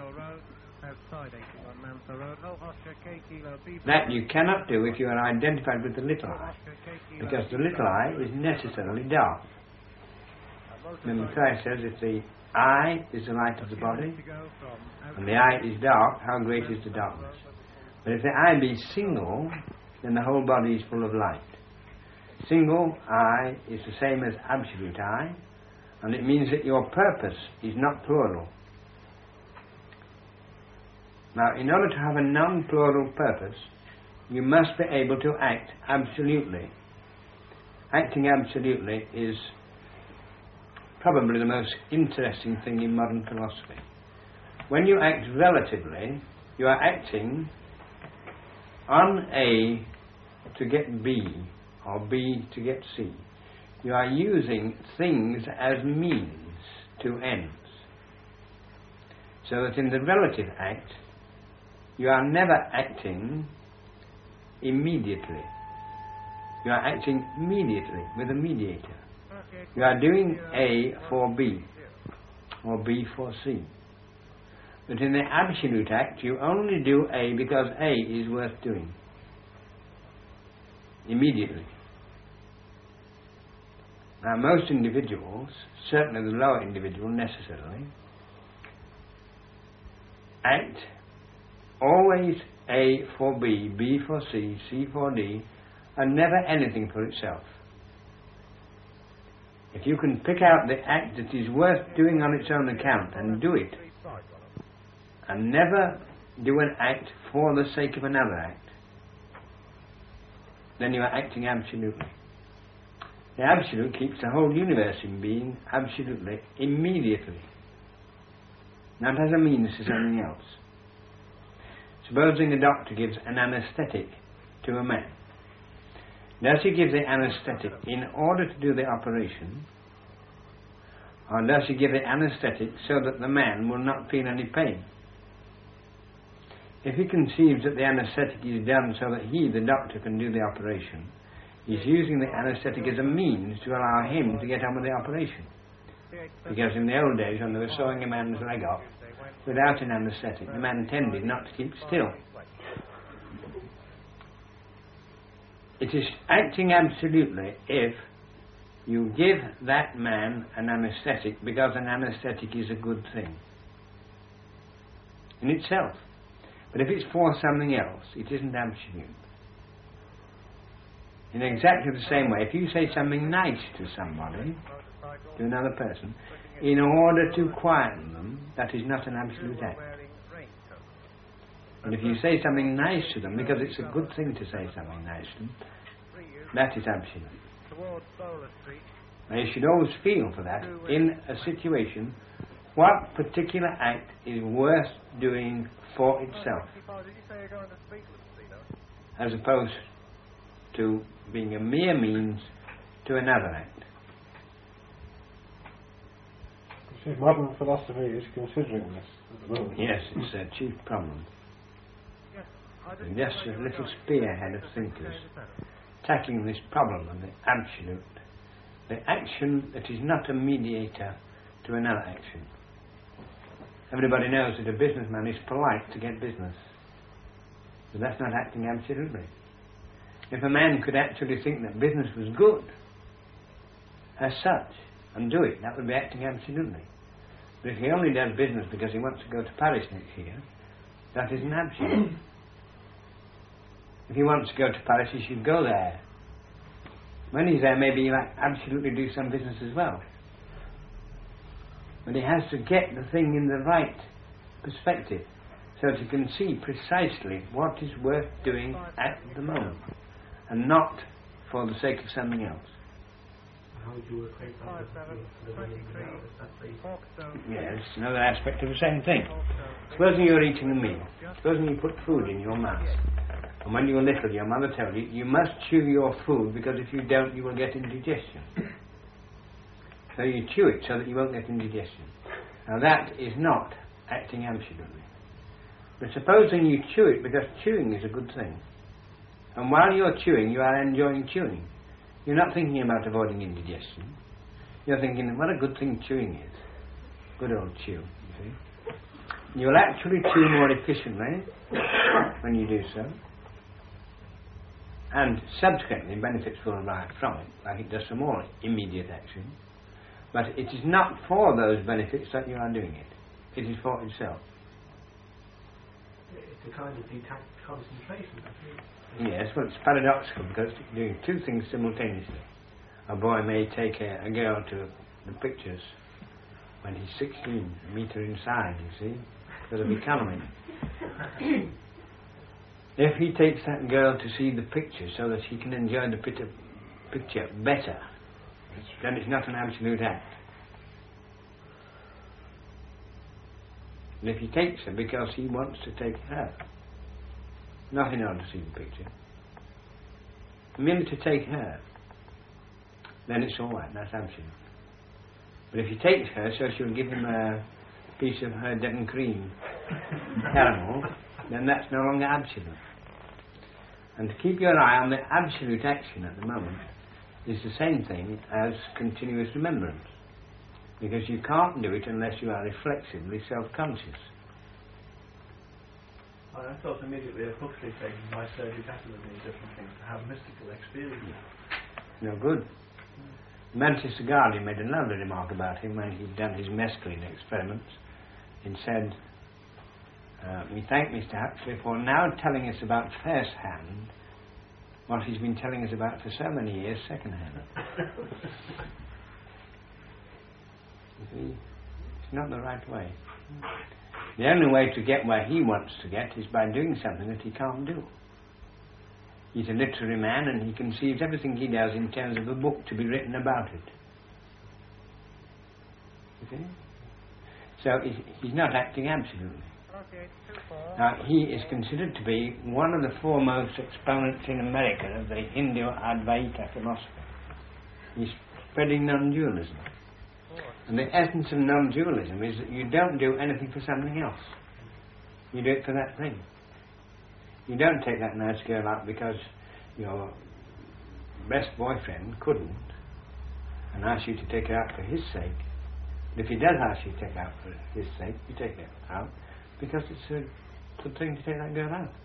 That you cannot do if you are identified with the little I, because the little I is necessarily dark. Remember, Christ says if the I is the light of the body and the I is dark, how great is the darkness? But if the I be single, then the whole body is full of light. Single I is the same as absolute I, and it means that your purpose is not plural. Now, in order to have a non-plural purpose, you must be able to act absolutely. Acting absolutely is probably the most interesting thing in modern philosophy. When you act relatively, you are acting on A to get B, or B to get C. You are using things as means to ends. So that in the relative act, you are never acting immediately. You are acting immediately with a mediator. You are doing A for B, or B for C. But in the absolute act, you only do A because A is worth doing. Immediately. Now, most individuals, certainly the lower individual necessarily, act always A for B, B for C, C for D, and never anything for itself. If you can pick out the act that is worth doing on its own account and do it, and never do an act for the sake of another act, then you are acting absolutely. The absolute keeps the whole universe in being absolutely, immediately, not as a means to something else. Supposing a doctor gives an anaesthetic to a man. Does he give the anaesthetic in order to do the operation, or does he give the anaesthetic so that the man will not feel any pain? If he conceives that the anaesthetic is done so that he, the doctor, can do the operation, he's using the anaesthetic as a means to allow him to get on with the operation. Because in the old days, when they were sewing a man's leg off, without an anaesthetic, the man tended not to keep still. It is acting absolutely if you give that man an anaesthetic because an anaesthetic is a good thing in itself. But if it's for something else, it isn't absolute. In exactly the same way, if you say something nice to somebody, to another person, in order to quieten them, that is not an absolute act. And if you say something nice to them because it's a good thing to say something nice to them, that is absolute. Now you should always feel for that in a situation what particular act is worth doing for itself, as opposed to being a mere means to another act. You see, modern philosophy is considering this at the moment. Yes, it's their chief problem. And just a little spearhead of thinkers tackling this problem of the absolute, the action that is not a mediator to another action. Everybody knows that a businessman is polite to get business, but that's not acting absolutely. If a man could actually think that business was good as such and do it, that would be acting absolutely. But if he only does business because he wants to go to Paris next year, that isn't absolute. If he wants to go to Paris, he should go there. When he's there, maybe he might absolutely do some business as well. But he has to get the thing in the right perspective so that he can see precisely what is worth doing at the moment, and not for the sake of something else. How would you equate that with the living without? Is that the... Yes, another aspect of the same thing. Supposing you're eating a meal, supposing you put food in your mouth, and when you were little your mother told you, you must chew your food because if you don't you will get indigestion. So you chew it so that you won't get indigestion. Now that is not acting absolutely. But supposing you chew it because chewing is a good thing, and while you're chewing you are enjoying chewing. You're not thinking about avoiding indigestion. You're thinking, what a good thing chewing is. Good old chew, you see. You'll actually chew more efficiently when you do so. And subsequently benefits will arise from it, like it does for more immediate action. But it is not for those benefits that you are doing it. It is for itself. It's a kind of detached concentration, I think. Yes, well, it's paradoxical because you're doing two things simultaneously. A boy may take a, a girl to the pictures when he's sixteen, meet her inside, you see, because of economy. If he takes that girl to see the picture so that he can enjoy the picture, picture better, then it's not an absolute act. And if he takes her because he wants to take her, not in order to see the picture, merely to take her, then it's all right, that's absolute. But if he takes her so she'll give him a piece of her Devon cream caramel, then that's no longer absolute. And to keep your eye on the absolute action at the moment is the same thing as continuous remembrance, because you can't do it unless you are reflexively self-conscious. I thought immediately of Huxley saying my surgery pattern would mean different things, to have mystical experience. No good. Manchester Guardian made a lovely remark about him when he'd done his mescaline experiments and said, uh, we thank Mister Huxley for now telling us about first hand what he's been telling us about for so many years second hand. You see, it's not the right way. The only way to get where he wants to get is by doing something that he can't do. He's a literary man and he conceives everything he does in terms of a book to be written about it. You see? So he's not acting absolutely. Now, he is considered to be one of the foremost exponents in America of the Hindu-Advaita philosophy. He's spreading non-dualism. And the essence of non-dualism is that you don't do anything for something else. You do it for that thing. You don't take that nice girl out because your best boyfriend couldn't and ask you to take her out for his sake. But if he does ask you to take her out for his sake, you take her out because it's a good thing to take that girl out.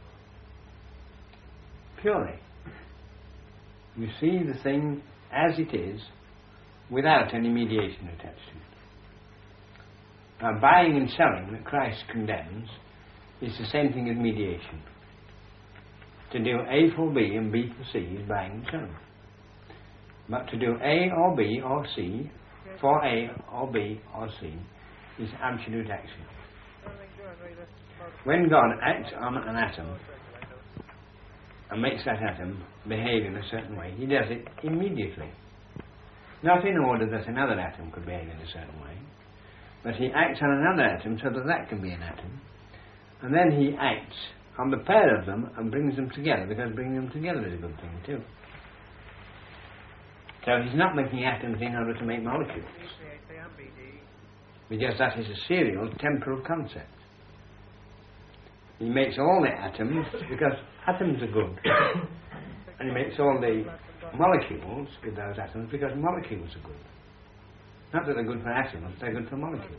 Purely. You see the thing as it is without any mediation attached to it. Now, buying and selling that Christ condemns is the same thing as mediation. To do A for B and B for C is buying and selling. But to do A or B or C for A or B or C is absolute action. When God acts on an atom and makes that atom behave in a certain way, he does it immediately. Not in order that another atom could behave in a certain way, but he acts on another atom so that that can be an atom. And then he acts on the pair of them and brings them together, because bringing them together is a good thing too. So he's not making atoms in order to make molecules, because that is a serial temporal concept. He makes all the atoms because atoms are good. And he makes all the molecules with those atoms because molecules are good. Not that they're good for atoms, they're good for molecules.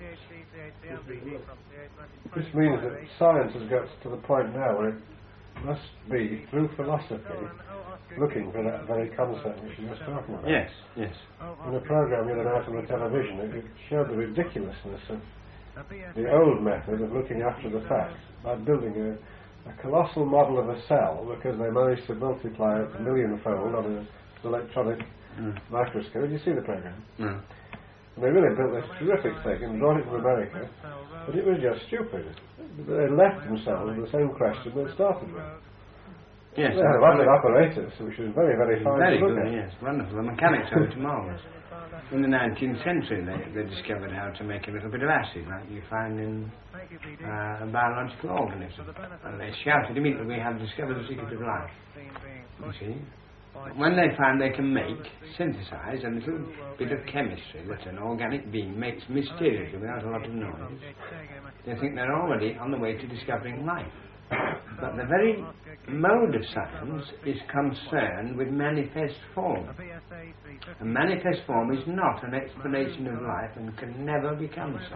This means that science has got to the point now where it must be, through philosophy, looking for that very concept which you were talking about. Yes, yes. In a program you had out on the television, it showed the ridiculousness of the old method of looking after the facts by building a, a colossal model of a cell, because they managed to multiply it a millionfold on an electronic mm. microscope. Did you see the program? Mm. And they really built this terrific thing and brought it to America, but it was just stupid. They left themselves with the same question they started with. Yes. Yeah, the rapid apparatus, which was very, very fine Very to look good, at. yes. Wonderful. The mechanics of it are marvellous. In the nineteenth century, they, they discovered how to make a little bit of acid, like you find in uh, a biological organism. And they shouted immediately, we have discovered the secret of life. You see? When they find they can make, synthesize a little bit of chemistry that an organic being makes mysteriously without a lot of noise, they think they're already on the way to discovering life. But the very mode of science is concerned with manifest form. A manifest form is not an explanation of life and can never become so.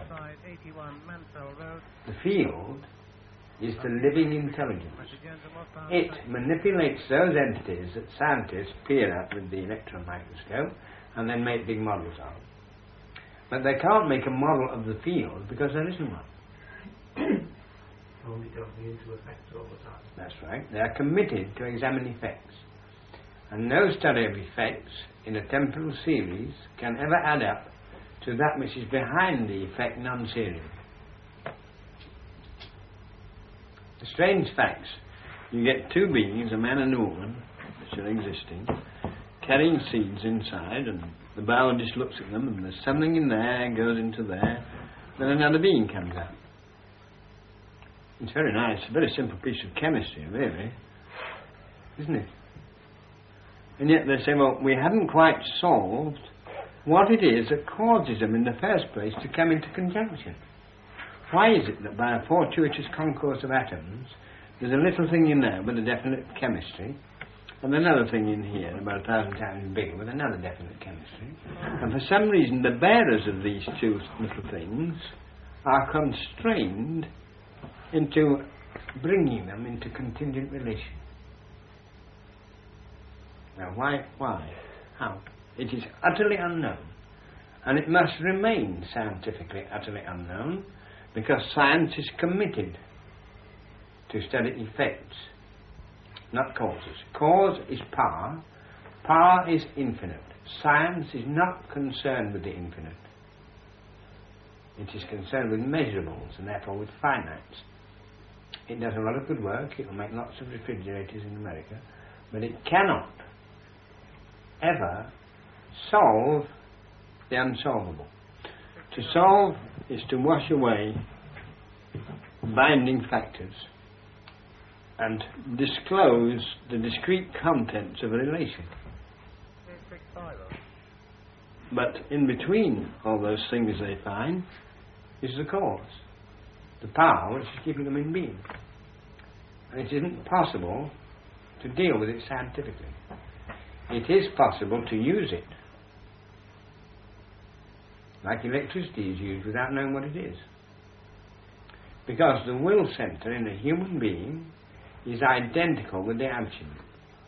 The field is the living intelligence. It manipulates those entities that scientists peer at with the electron microscope and then make big models of. But they can't make a model of the field because there isn't one. Only going into effects all the time. That's right. They are committed to examine effects. And no study of effects in a temporal series can ever add up to that which is behind the effect non-serially. The strange facts, you get two beings, a man and a woman, which are existing, carrying seeds inside, and the biologist looks at them, and there's something in there, goes into there, then another being comes out. It's very nice, a very simple piece of chemistry, really, isn't it? And yet they say, well, we haven't quite solved what it is that causes them in the first place to come into conjunction. Why is it that by a fortuitous concourse of atoms, there's a little thing in there with a definite chemistry, and another thing in here, about a thousand times bigger, with another definite chemistry, and for some reason the bearers of these two little things are constrained into bringing them into contingent relation. Now, why? Why? How? It is utterly unknown, and it must remain scientifically utterly unknown, because science is committed to study effects, not causes. Cause is power. Power is infinite. Science is not concerned with the infinite. It is concerned with measurables, and therefore with finites. It does a lot of good work. It will make lots of refrigerators in America, but it cannot ever solve the unsolvable. To solve is to wash away binding factors and disclose the discrete contents of a relation. But in between all those things they find is the cause, the power which is keeping them in being. And it isn't possible to deal with it scientifically. It is possible to use it, like electricity is used without knowing what it is. Because the will center in a human being is identical with the absolute.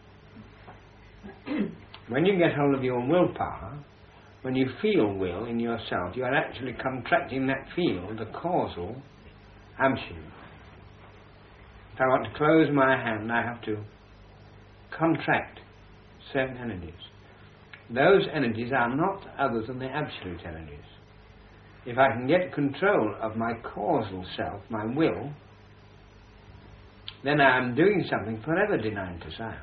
When you get hold of your willpower, when you feel will in yourself, you are actually contracting that field, the causal absolute. If I want to close my hand, I have to contract certain energies. Those energies are not other than the absolute energies. If I can get control of my causal self, my will, then I am doing something forever denied to science.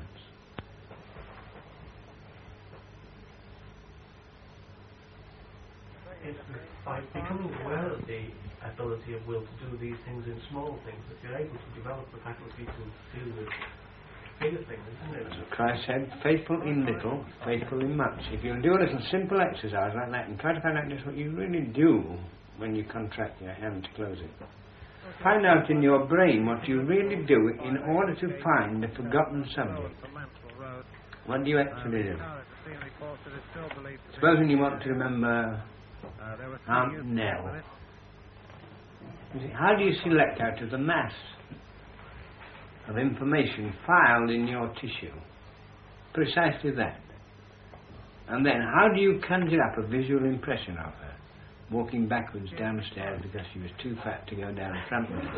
It's by becoming aware of the ability of will to do these things in small things that you're able to develop the faculty to deal with bigger things, isn't it? As Christ said, faithful in little, faithful in much. If you do a little simple exercise like that and try to find out just what you really do when you contract your hand to close it, find out in your brain what you really do in order to find the forgotten subject. What do you actually do? Supposing you want to remember Aunt Nell. You see, how do you select out of the mass of information filed in your tissue? Precisely that. And then how do you conjure up a visual impression of her walking backwards down the stairs because she was too fat to go down the front way?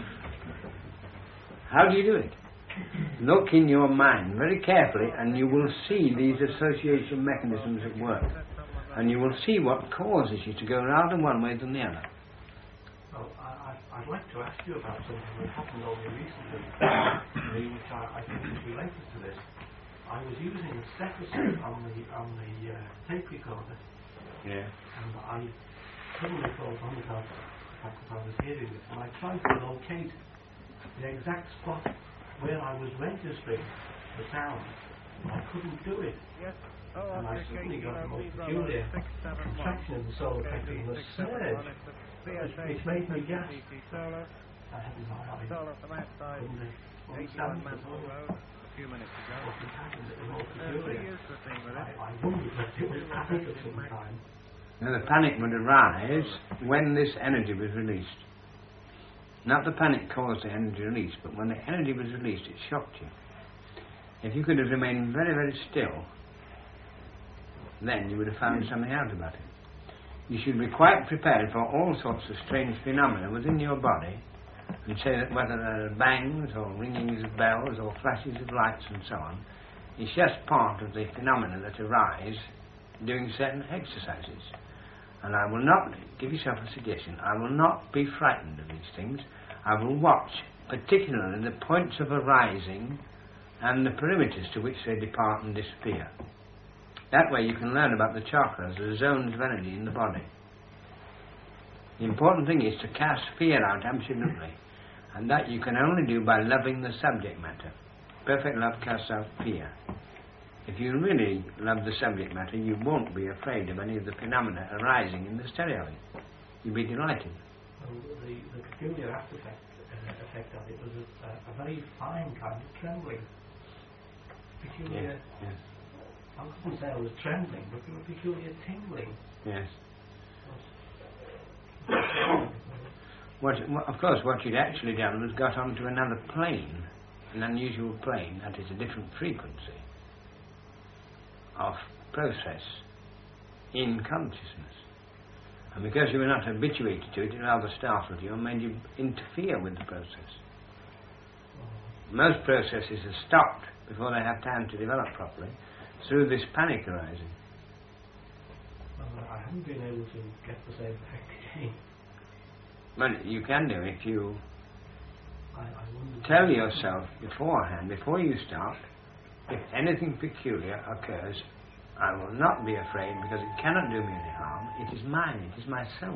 How do you do it? Look in your mind very carefully and you will see these association mechanisms at work, and you will see what causes you to go rather one way than the other. Well, I, I I'd like to ask you about something that happened only recently, which I, I think is related to this. I was using a stethoscope on the on the uh, tape recorder, Yeah. and I suddenly thought on the fact that I was hearing this, and I tried to locate the exact spot where I was registering the sound. I couldn't do it. Yes. Oh, And I okay, suddenly got the most Bravo, peculiar six seven one. contraction in the solar plexus and a six seven surge, one, it's a which, C S A which made me gasp. D T solar, I hadn't I solar from outside, couldn't eighty-one understand Mansell what Road, a few minutes ago. had happened. It was all Uh, three peculiar. years for thing with I, it. I wondered if it was panic at some time. Now the panic would arise when this energy was released. Not the panic caused the energy release, but when the energy was released, it shocked you. If you could have remained very, very still, then you would have found something out about it. You should be quite prepared for all sorts of strange phenomena within your body, and say that whether there are bangs or ringings of bells or flashes of lights and so on, it's just part of the phenomena that arise doing certain exercises. And I will not, give yourself a suggestion, I will not be frightened of these things. I will watch particularly the points of arising and the perimeters to which they depart and disappear. That way you can learn about the chakras, the zones of energy in the body. The important thing is to cast fear out absolutely, and that you can only do by loving the subject matter. Perfect love casts out fear. If you really love the subject matter, you won't be afraid of any of the phenomena arising in the stereo. You'll be delighted. Well, the, the peculiar after effect, uh, effect of it was a, a, a very fine kind of trembling. Peculiar. Yes. I wouldn't say I was trembling, but there were peculiar tingling. Yes. What, of course, what you'd actually done was got onto another plane, an unusual plane, that is a different frequency of process in consciousness. And because you were not habituated to it, it rather startled you and made you interfere with the process. Most processes are stopped before they have time to develop properly through this panic arising. Well, I haven't been able to get the same effect again. Well, you can do if you I, I wondered tell yourself beforehand, before you start, if anything peculiar occurs, I will not be afraid because it cannot do me any harm. It is mine, it is myself.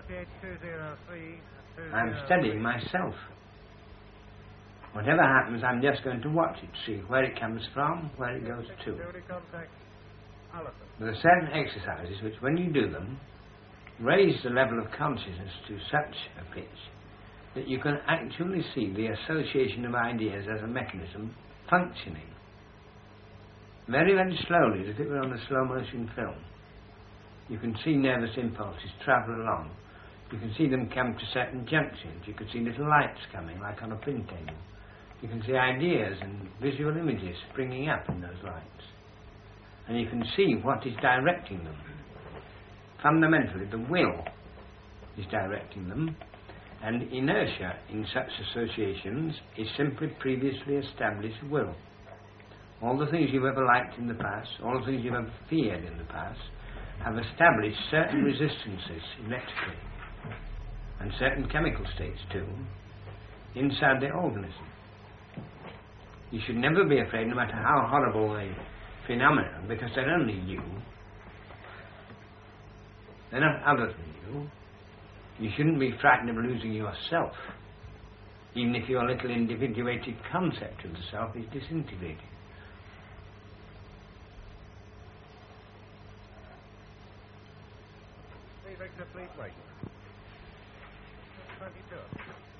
I am studying myself. Whatever happens, I'm just going to watch it, see where it comes from, where it goes to. There are certain exercises which, when you do them, raise the level of consciousness to such a pitch that you can actually see the association of ideas as a mechanism functioning. Very, very slowly, as if it were on a slow motion film. You can see nervous impulses travel along. You can see them come to certain junctions. You can see little lights coming, like on a print table. You can see ideas and visual images springing up in those lights. And you can see what is directing them. Fundamentally, the will is directing them, and inertia in such associations is simply previously established will. All the things you've ever liked in the past, all the things you've ever feared in the past, have established certain resistances electrically, and certain chemical states too, inside the organism. You should never be afraid, no matter how horrible the phenomena, because they're only you. They're not other than you. You shouldn't be frightened of losing yourself, even if your little individuated concept of the self is disintegrated. Victor, please wait. twenty-two.